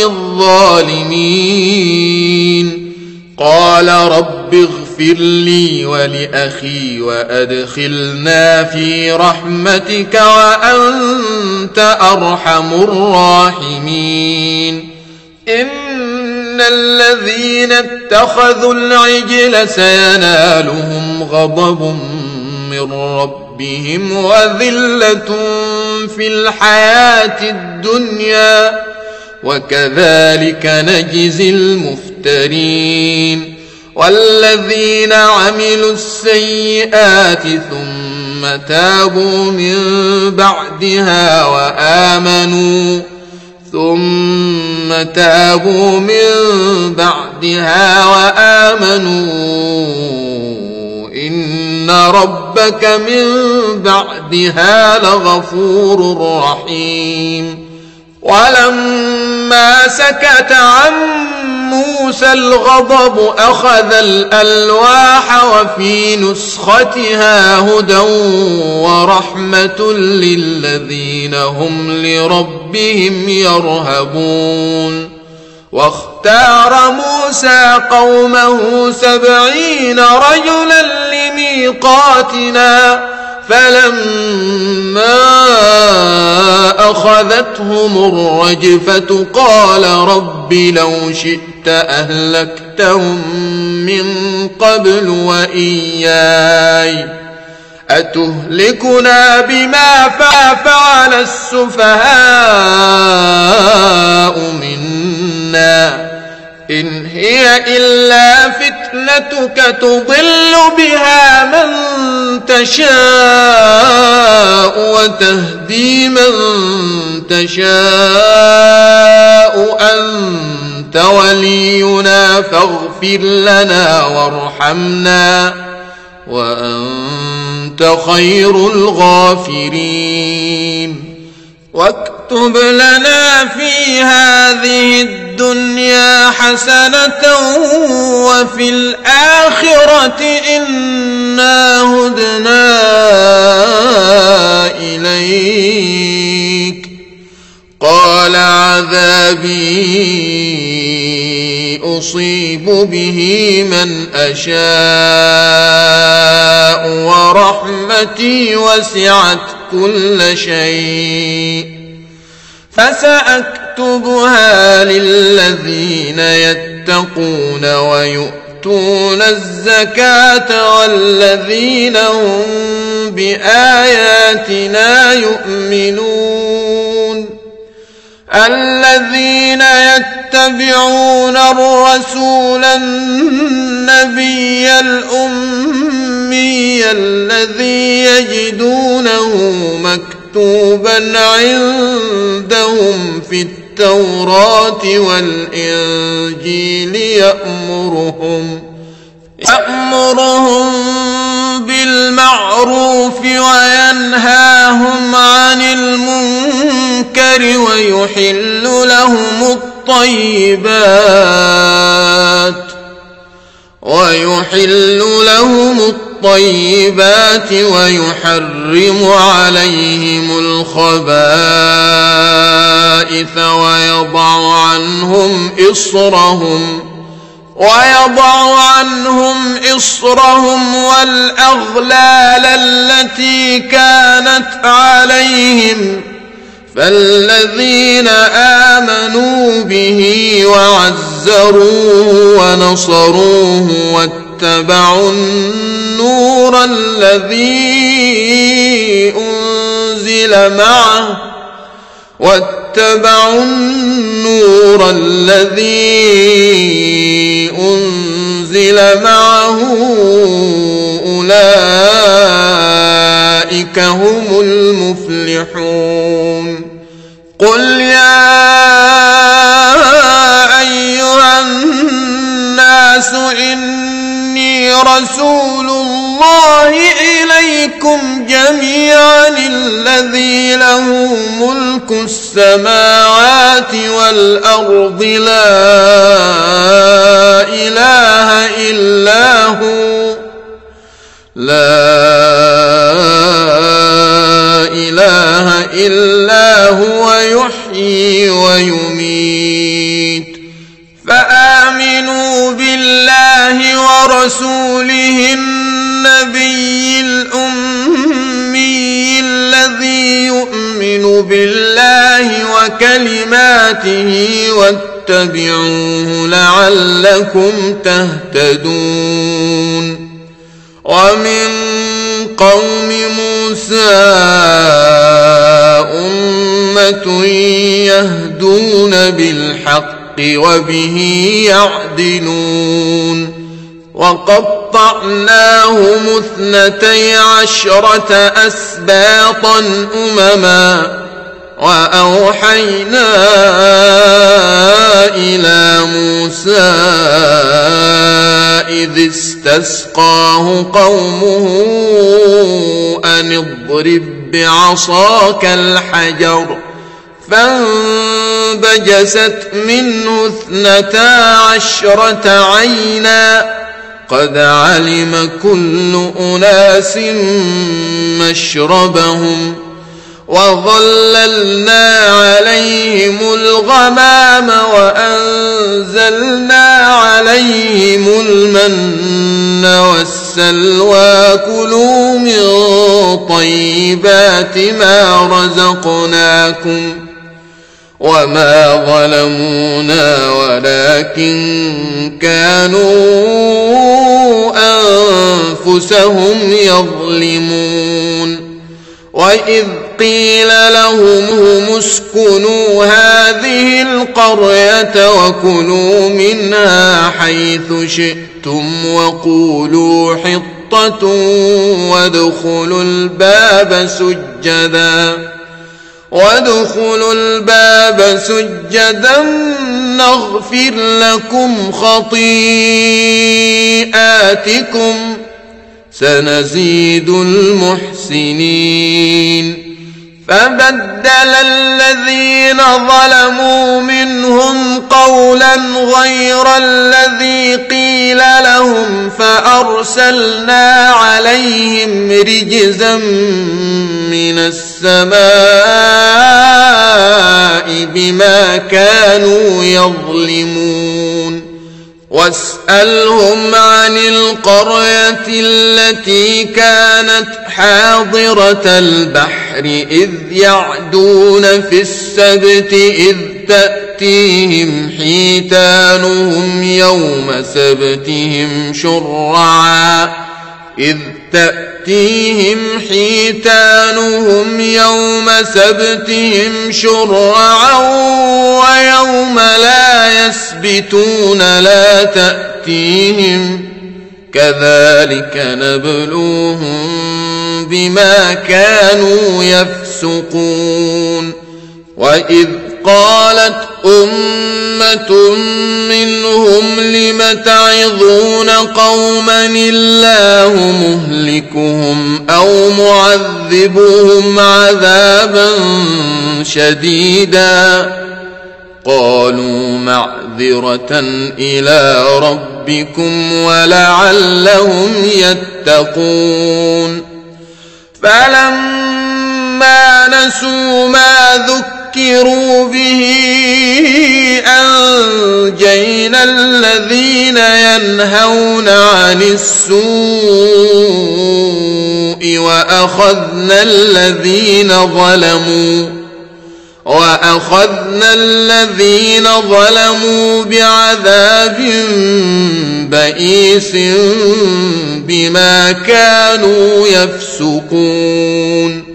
الظالمين قال رب اغفر لي ولأخي وأدخلنا في رحمتك وأنت أرحم الراحمين إن الذين اتخذوا العجل سينالهم غضب من ربهم وذلة في الحياة الدنيا وكذلك نجزي المفترين والذين عملوا السيئات ثم تابوا من بعدها وآمنوا إن ربك من بعدها لغفور رحيم ولما سكت عن موسى الغضب أخذ الألواح وفي نسختها هدى ورحمة للذين هم لربهم يرهبون واختار موسى قومه 70 رجلا لميقاتنا فلما أخذتهم الرجفة قال رب لو شئت أهلكتهم من قبل وإياي أتهلكنا بما فعل السفهاء منا إن هي إلا فتنتك تضل بها من تشاء وتهدي من تشاء أنت ولينا فاغفر لنا وارحمنا وأنت خير الغافرين واكتب لنا في هذه الدنيا حسنة وفي الآخرة إنا هدنا إليك عذابي أصيب به من أشاء ورحمتي وسعت كل شيء فسأكتبها للذين يتقون ويؤتون الزكاة والذين هم بآياتنا يؤمنون الذين يتبعون الرسول النبي الأمي الذي يجدونه مكتوبا عندهم في التوراة والإنجيل يأمرهم بالمعروف وينهاهم عن المنكر ويحل لهم الطيبات ويحرم عليهم الخبائث ويضع عنهم إصرهم والأغلال التي كانت عليهم فالذين آمنوا به وعزروه ونصروه واتبعوا النور الذي أنزل معه أولئك هم المفلحون قل يا أيها الناس إني رسول الله إليكم جميعا الذي له ملك السماوات والأرض لا إله إلا هو يحيي ويميت فآمنوا بالله ورسوله النبي الأمي الذي يؤمن بالله وكلماته واتبعوه لعلكم تهتدون ومن قوم موسى أمة يهدون بالحق وبه يعدلون وقطعناهم 12 أسباطا أمما وأوحينا إلى موسى إذ استسقاه قومه أن اضرب بعصاك الحجر فانبجست منه 12 عينا قد علم كل أناس مشربهم وظللنا عليهم الغمام وأنزلنا عليهم المن والسلوى كلوا من طيبات ما رزقناكم وما ظلمونا ولكن كانوا أنفسهم يظلمون وإذ قيل لهم اسكنوا هذه القرية وكلوا منها حيث شئتم وقولوا حطة وادخلوا الباب سجدا نغفر لكم خطيئاتكم سنزيد المحسنين فبدل الذين ظلموا منهم قولا غير الذي قيل لهم فأرسلنا عليهم رجزا من السماء بما كانوا يظلمون واسألهم عن القرية التي كانت حاضرة البحر إذ يعدون في السبت إذ تأتيهم حيتانهم يوم سبتهم شرعا ويوم لا يسبتون لا تأتيهم كذلك نبلوهم بما كانوا يفسقون وإذ قالت أمة منهم لم تعظون قوما الله مهلكهم أو معذبهم عذابا شديدا قالوا معذرة إلى ربكم ولعلهم يتقون فلما نسوا ما ذكروا به أنجينا الذين ينهون عن السوء وأخذنا الذين ظلموا بعذاب بئيس بما كانوا يفسقون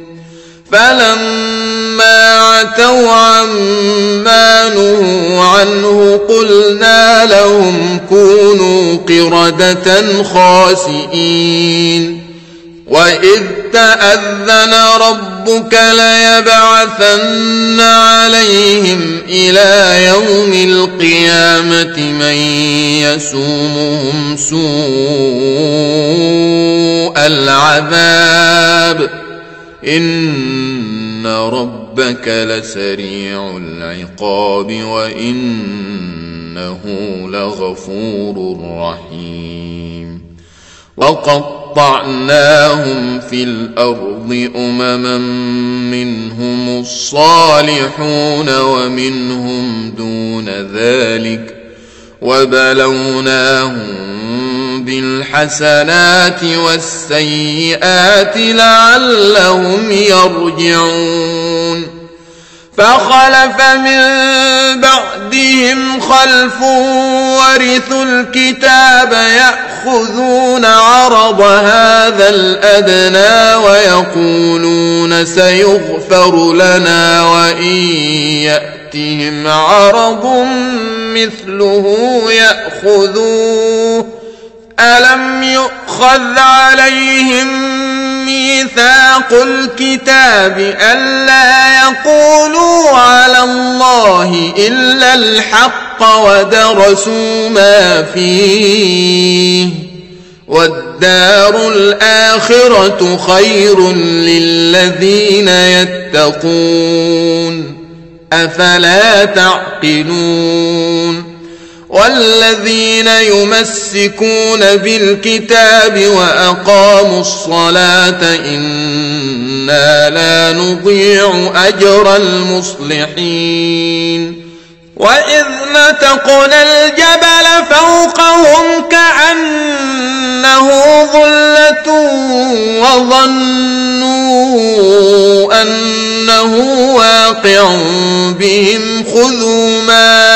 فلما عتوا عما نهوا عنه قلنا لهم كونوا قردة خاسئين وإذ تأذن ربك ليبعثن عليهم إلى يوم القيامة من يسومهم سوء العذاب إن ربك لسريع العقاب وإنه لغفور رحيم وقطعناهم في الأرض أمما منهم الصالحون ومنهم دون ذلك وبلوناهم بالحسنات والسيئات لعلهم يرجعون فخلف من بعدهم خلف ورثوا الكتاب يأخذون عرض هذا الأدنى ويقولون سيغفر لنا وإن يأتهم عرض مثله يأخذوه ألم يؤخذ عليهم ميثاق الكتاب ألا يقولوا على الله إلا الحق ودرسوا ما فيه والدار الآخرة خير للذين يتقون أفلا تعقلون والذين يمسكون بالكتاب وأقاموا الصلاة إنا لا نضيع أجر المصلحين وإذ نتقنا الجبل فوقهم كأنه ظلة وظنوا أنه واقع بهم خذوا ما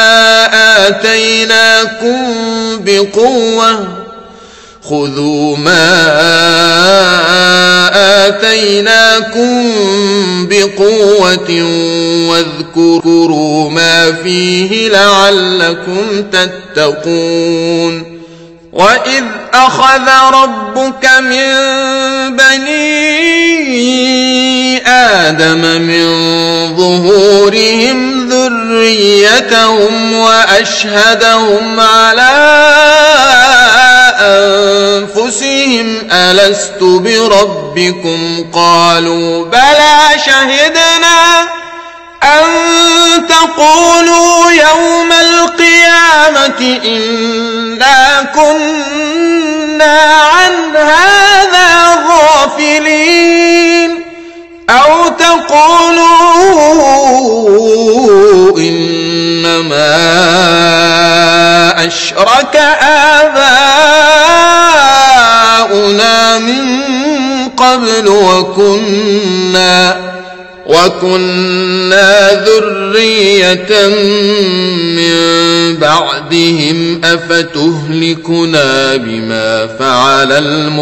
آتيناكم بقوة واذكروا ما فيه لعلكم تتقون وإذ أخذ ربك من بني آدم من ظهورهم ذريتهم وأشهدهم على أنفسهم ألست بربكم قالوا بلى شهدنا أن تقولوا يوم القيامة إنا كنا تقولوا إنما أشرك آباؤنا من قبل وكنا ذرية من بعدهم أفتهلكنا بما فعل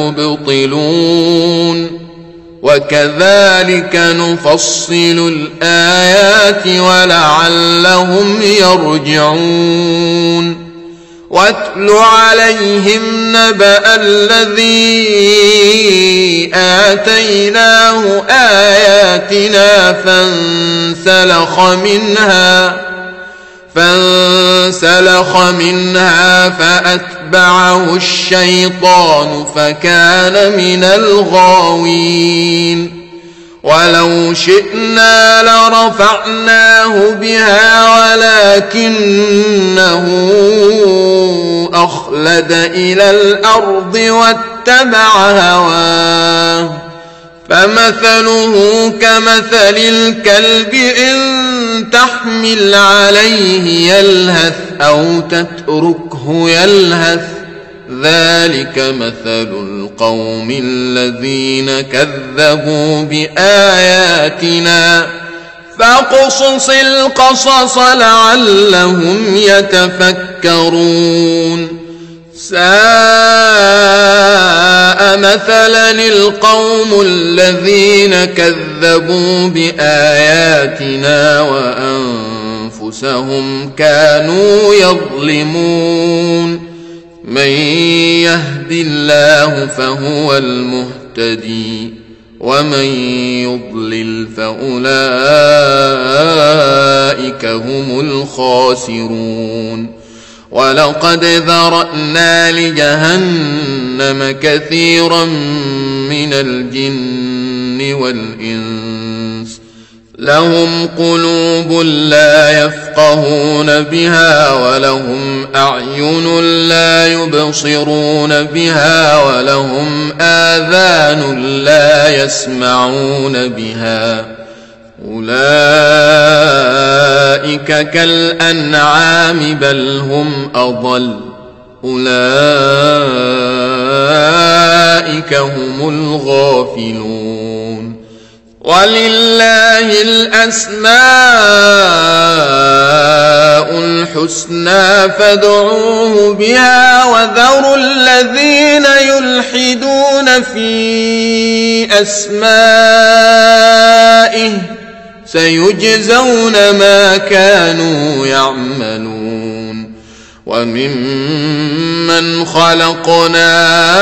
المبطلون وكذلك نفصل الآيات ولعلهم يرجعون واتل عليهم نبأ الذي آتيناه آياتنا فانسلخ منها فأتبعه الشيطان فكان من الغاوين ولو شئنا لرفعناه بها ولكنه أخلد إلى الأرض واتبع هواه فمثله كمثل الكلب إن تحمل عليه يلهث أو تتركه يلهث ذلك مثل القوم الذين كذبوا بآياتنا فاقصص القصص لعلهم يتفكرون ساء مثلا القوم الذين كذبوا بآياتنا وأنفسهم كانوا يظلمون من يهد الله فهو المهتدي ومن يضلل فأولئك هم الخاسرون ولقد ذرأنا لجهنم كثيرا من الجن والإنس لهم قلوب لا يفقهون بها ولهم أعين لا يبصرون بها ولهم آذان لا يسمعون بها أولئك كالأنعام بل هم أضل أولئك هم الغافلون ولله الأسماء الحسنى فادعوه بها وذروا الذين يلحدون في أسمائه سيجزون ما كانوا يعملون وممن خلقنا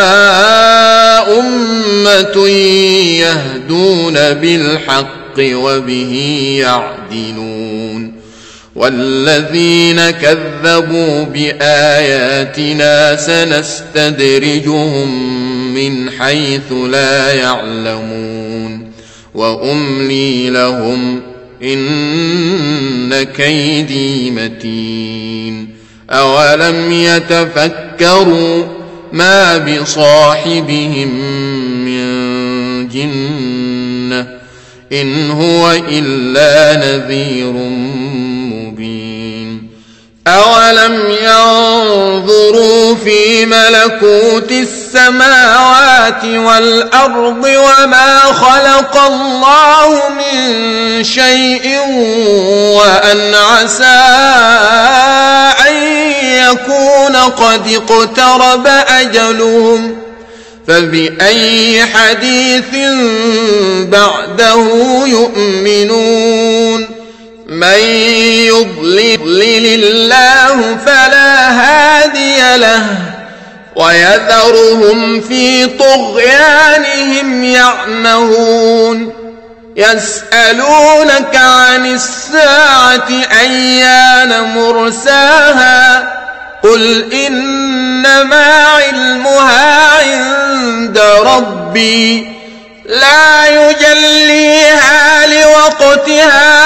أمة يهدون بالحق وبه يعدلون والذين كذبوا بآياتنا سنستدرجهم من حيث لا يعلمون وأملي لهم إن كيدي متين أولم يتفكروا ما بصاحبهم من جنة إن هو إلا نذير مبين أولم ينظروا في ملكوت السماوات والأرض وما خلق الله من شيء وأن عسى أن يكون قد اقترب أجلهم فبأي حديث بعده يؤمنون من يضلل الله فلا هادي له ويذرهم في طغيانهم يعمهون يسألونك عن الساعة أيان مرساها قل إنما علمها عند ربي لا يجليها لوقتها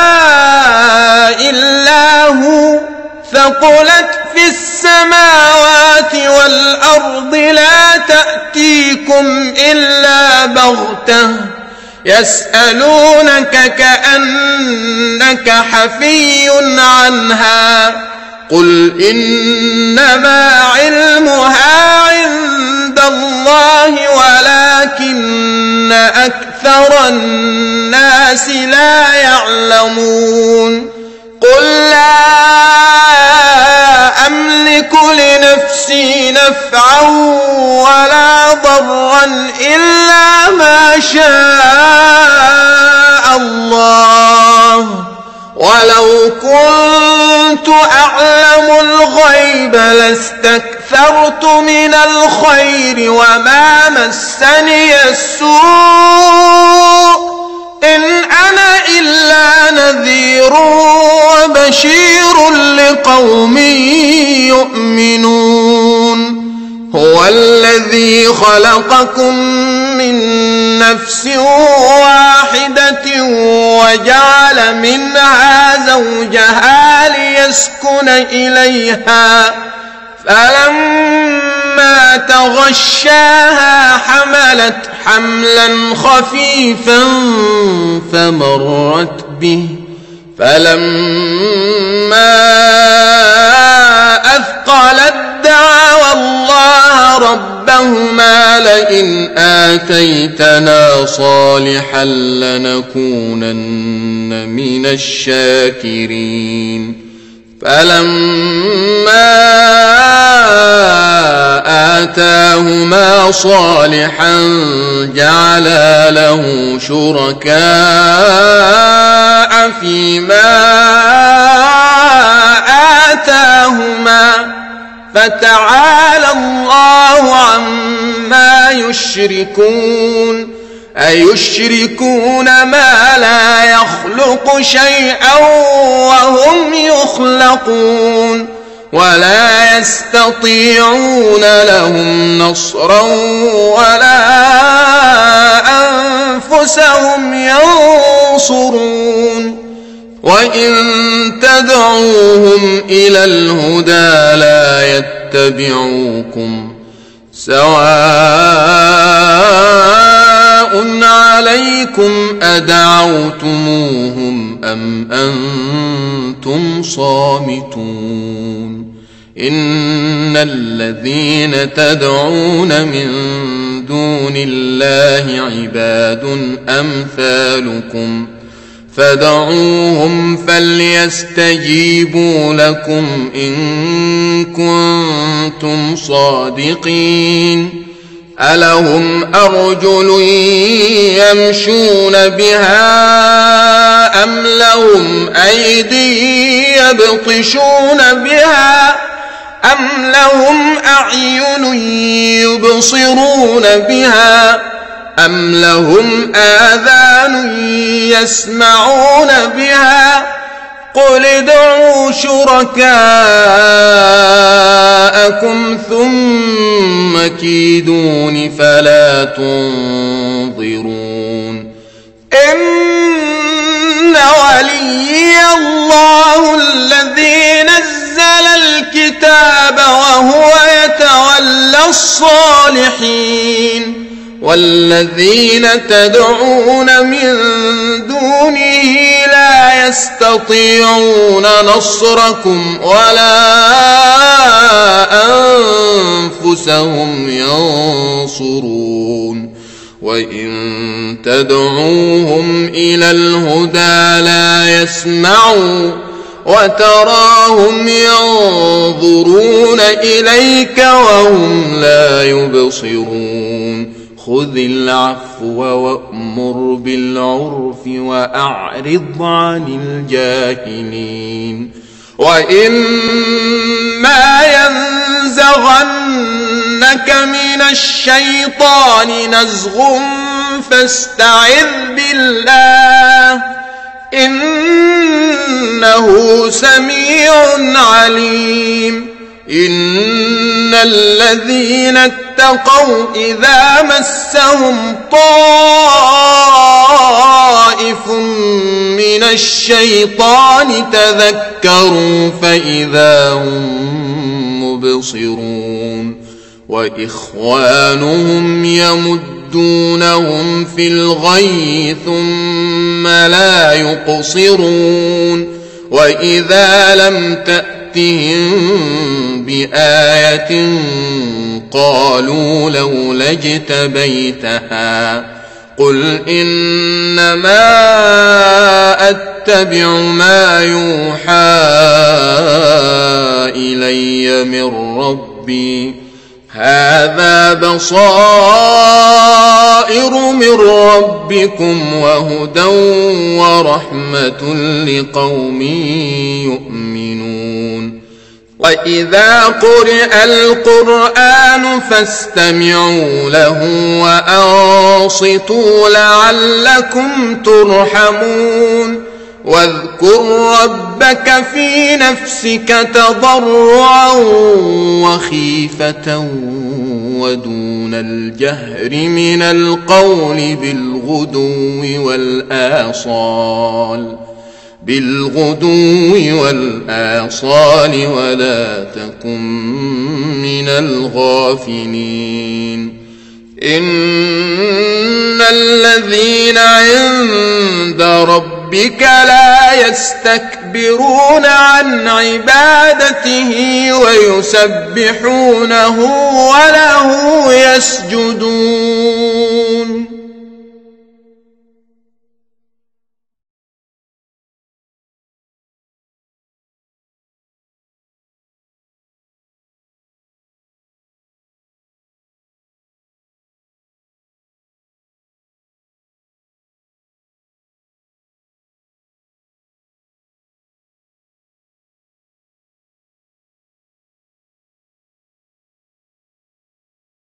إلا هو ثقلت في السماوات والأرض لا تأتيكم إلا بغتة يسألونك كأنك حفي عنها قل إنما علمها عند الله ولكن أكثر الناس لا يعلمون قل لا أملك لنفسي نفعا ولا ضرا إلا ما شاء الله ولو كنت أعلم الغيب لاستكثرت من الخير وما مسني السوء إن أنا إلا نذير وبشير لقوم يؤمنون هو الذي خلقكم من نفس واحدة وجعل منها زوجها ليسكن إليها فلما تغشاها حملت حملا خفيفا فمرت به فلما أثقلت دعوا الله ربهما لئن آتيتنا صالحا لنكونن من الشاكرين فلما آتاهما صالحا جعلا له شركاء فيما آتاهما فتعالى الله عما يشركون أيشركون ما لا يخلق شيئا وهم يخلقون ولا يستطيعون لهم نصرا ولا أنفسهم ينصرون وإن تدعوهم إلى الهدى لا يتبعوكم سواء عليكم أدعوتموهم أم أنتم صامتون إن الذين تدعون من دون الله عباد أمثالكم فدعوهم فليستجيبوا لكم إن كنتم صادقين ألهم أرجل يمشون بها أم لهم أيدي يبطشون بها أم لهم أعين يبصرون بها أم لهم آذان يسمعون بها قل ادعوا شركاءكم ثم كيدون فلا تنظرون إن وليي الله الذي نزل الكتاب وهو يتولى الصالحين والذين تدعون من دونه لا يستطيعون نصركم ولا أنفسهم ينصرون وإن تدعوهم إلى الهدى لا يسمعوا وتراهم ينظرون إليك وهم لا يبصرون خذ العفو وأمر بالعرف وأعرض عن الجاهلين وإما ينزغنك من الشيطان نزغ فاستعذ بالله إنه سميع عليم إن الذين اتقوا إذا مسهم طائف من الشيطان تذكروا فإذا هم مبصرون وإخوانهم يمدون يمدونهم في الغي ثم لا يقصرون وإذا لم تأتهم بآية قالوا لولا اجتبيتها قل إنما أتبع ما يوحى إلي من ربي هذا بصائر من ربكم وهدى ورحمة لقوم يؤمنون وإذا قرئ القرآن فاستمعوا له وأنصتوا لعلكم ترحمون واذكر ربك في نفسك تضرعا وخيفة ودون الجهر من القول بالغدو والآصال ولا تكن من الغافلين إن الذين عند ربك لا يستكبرون عن عبادته ويسبحونه وله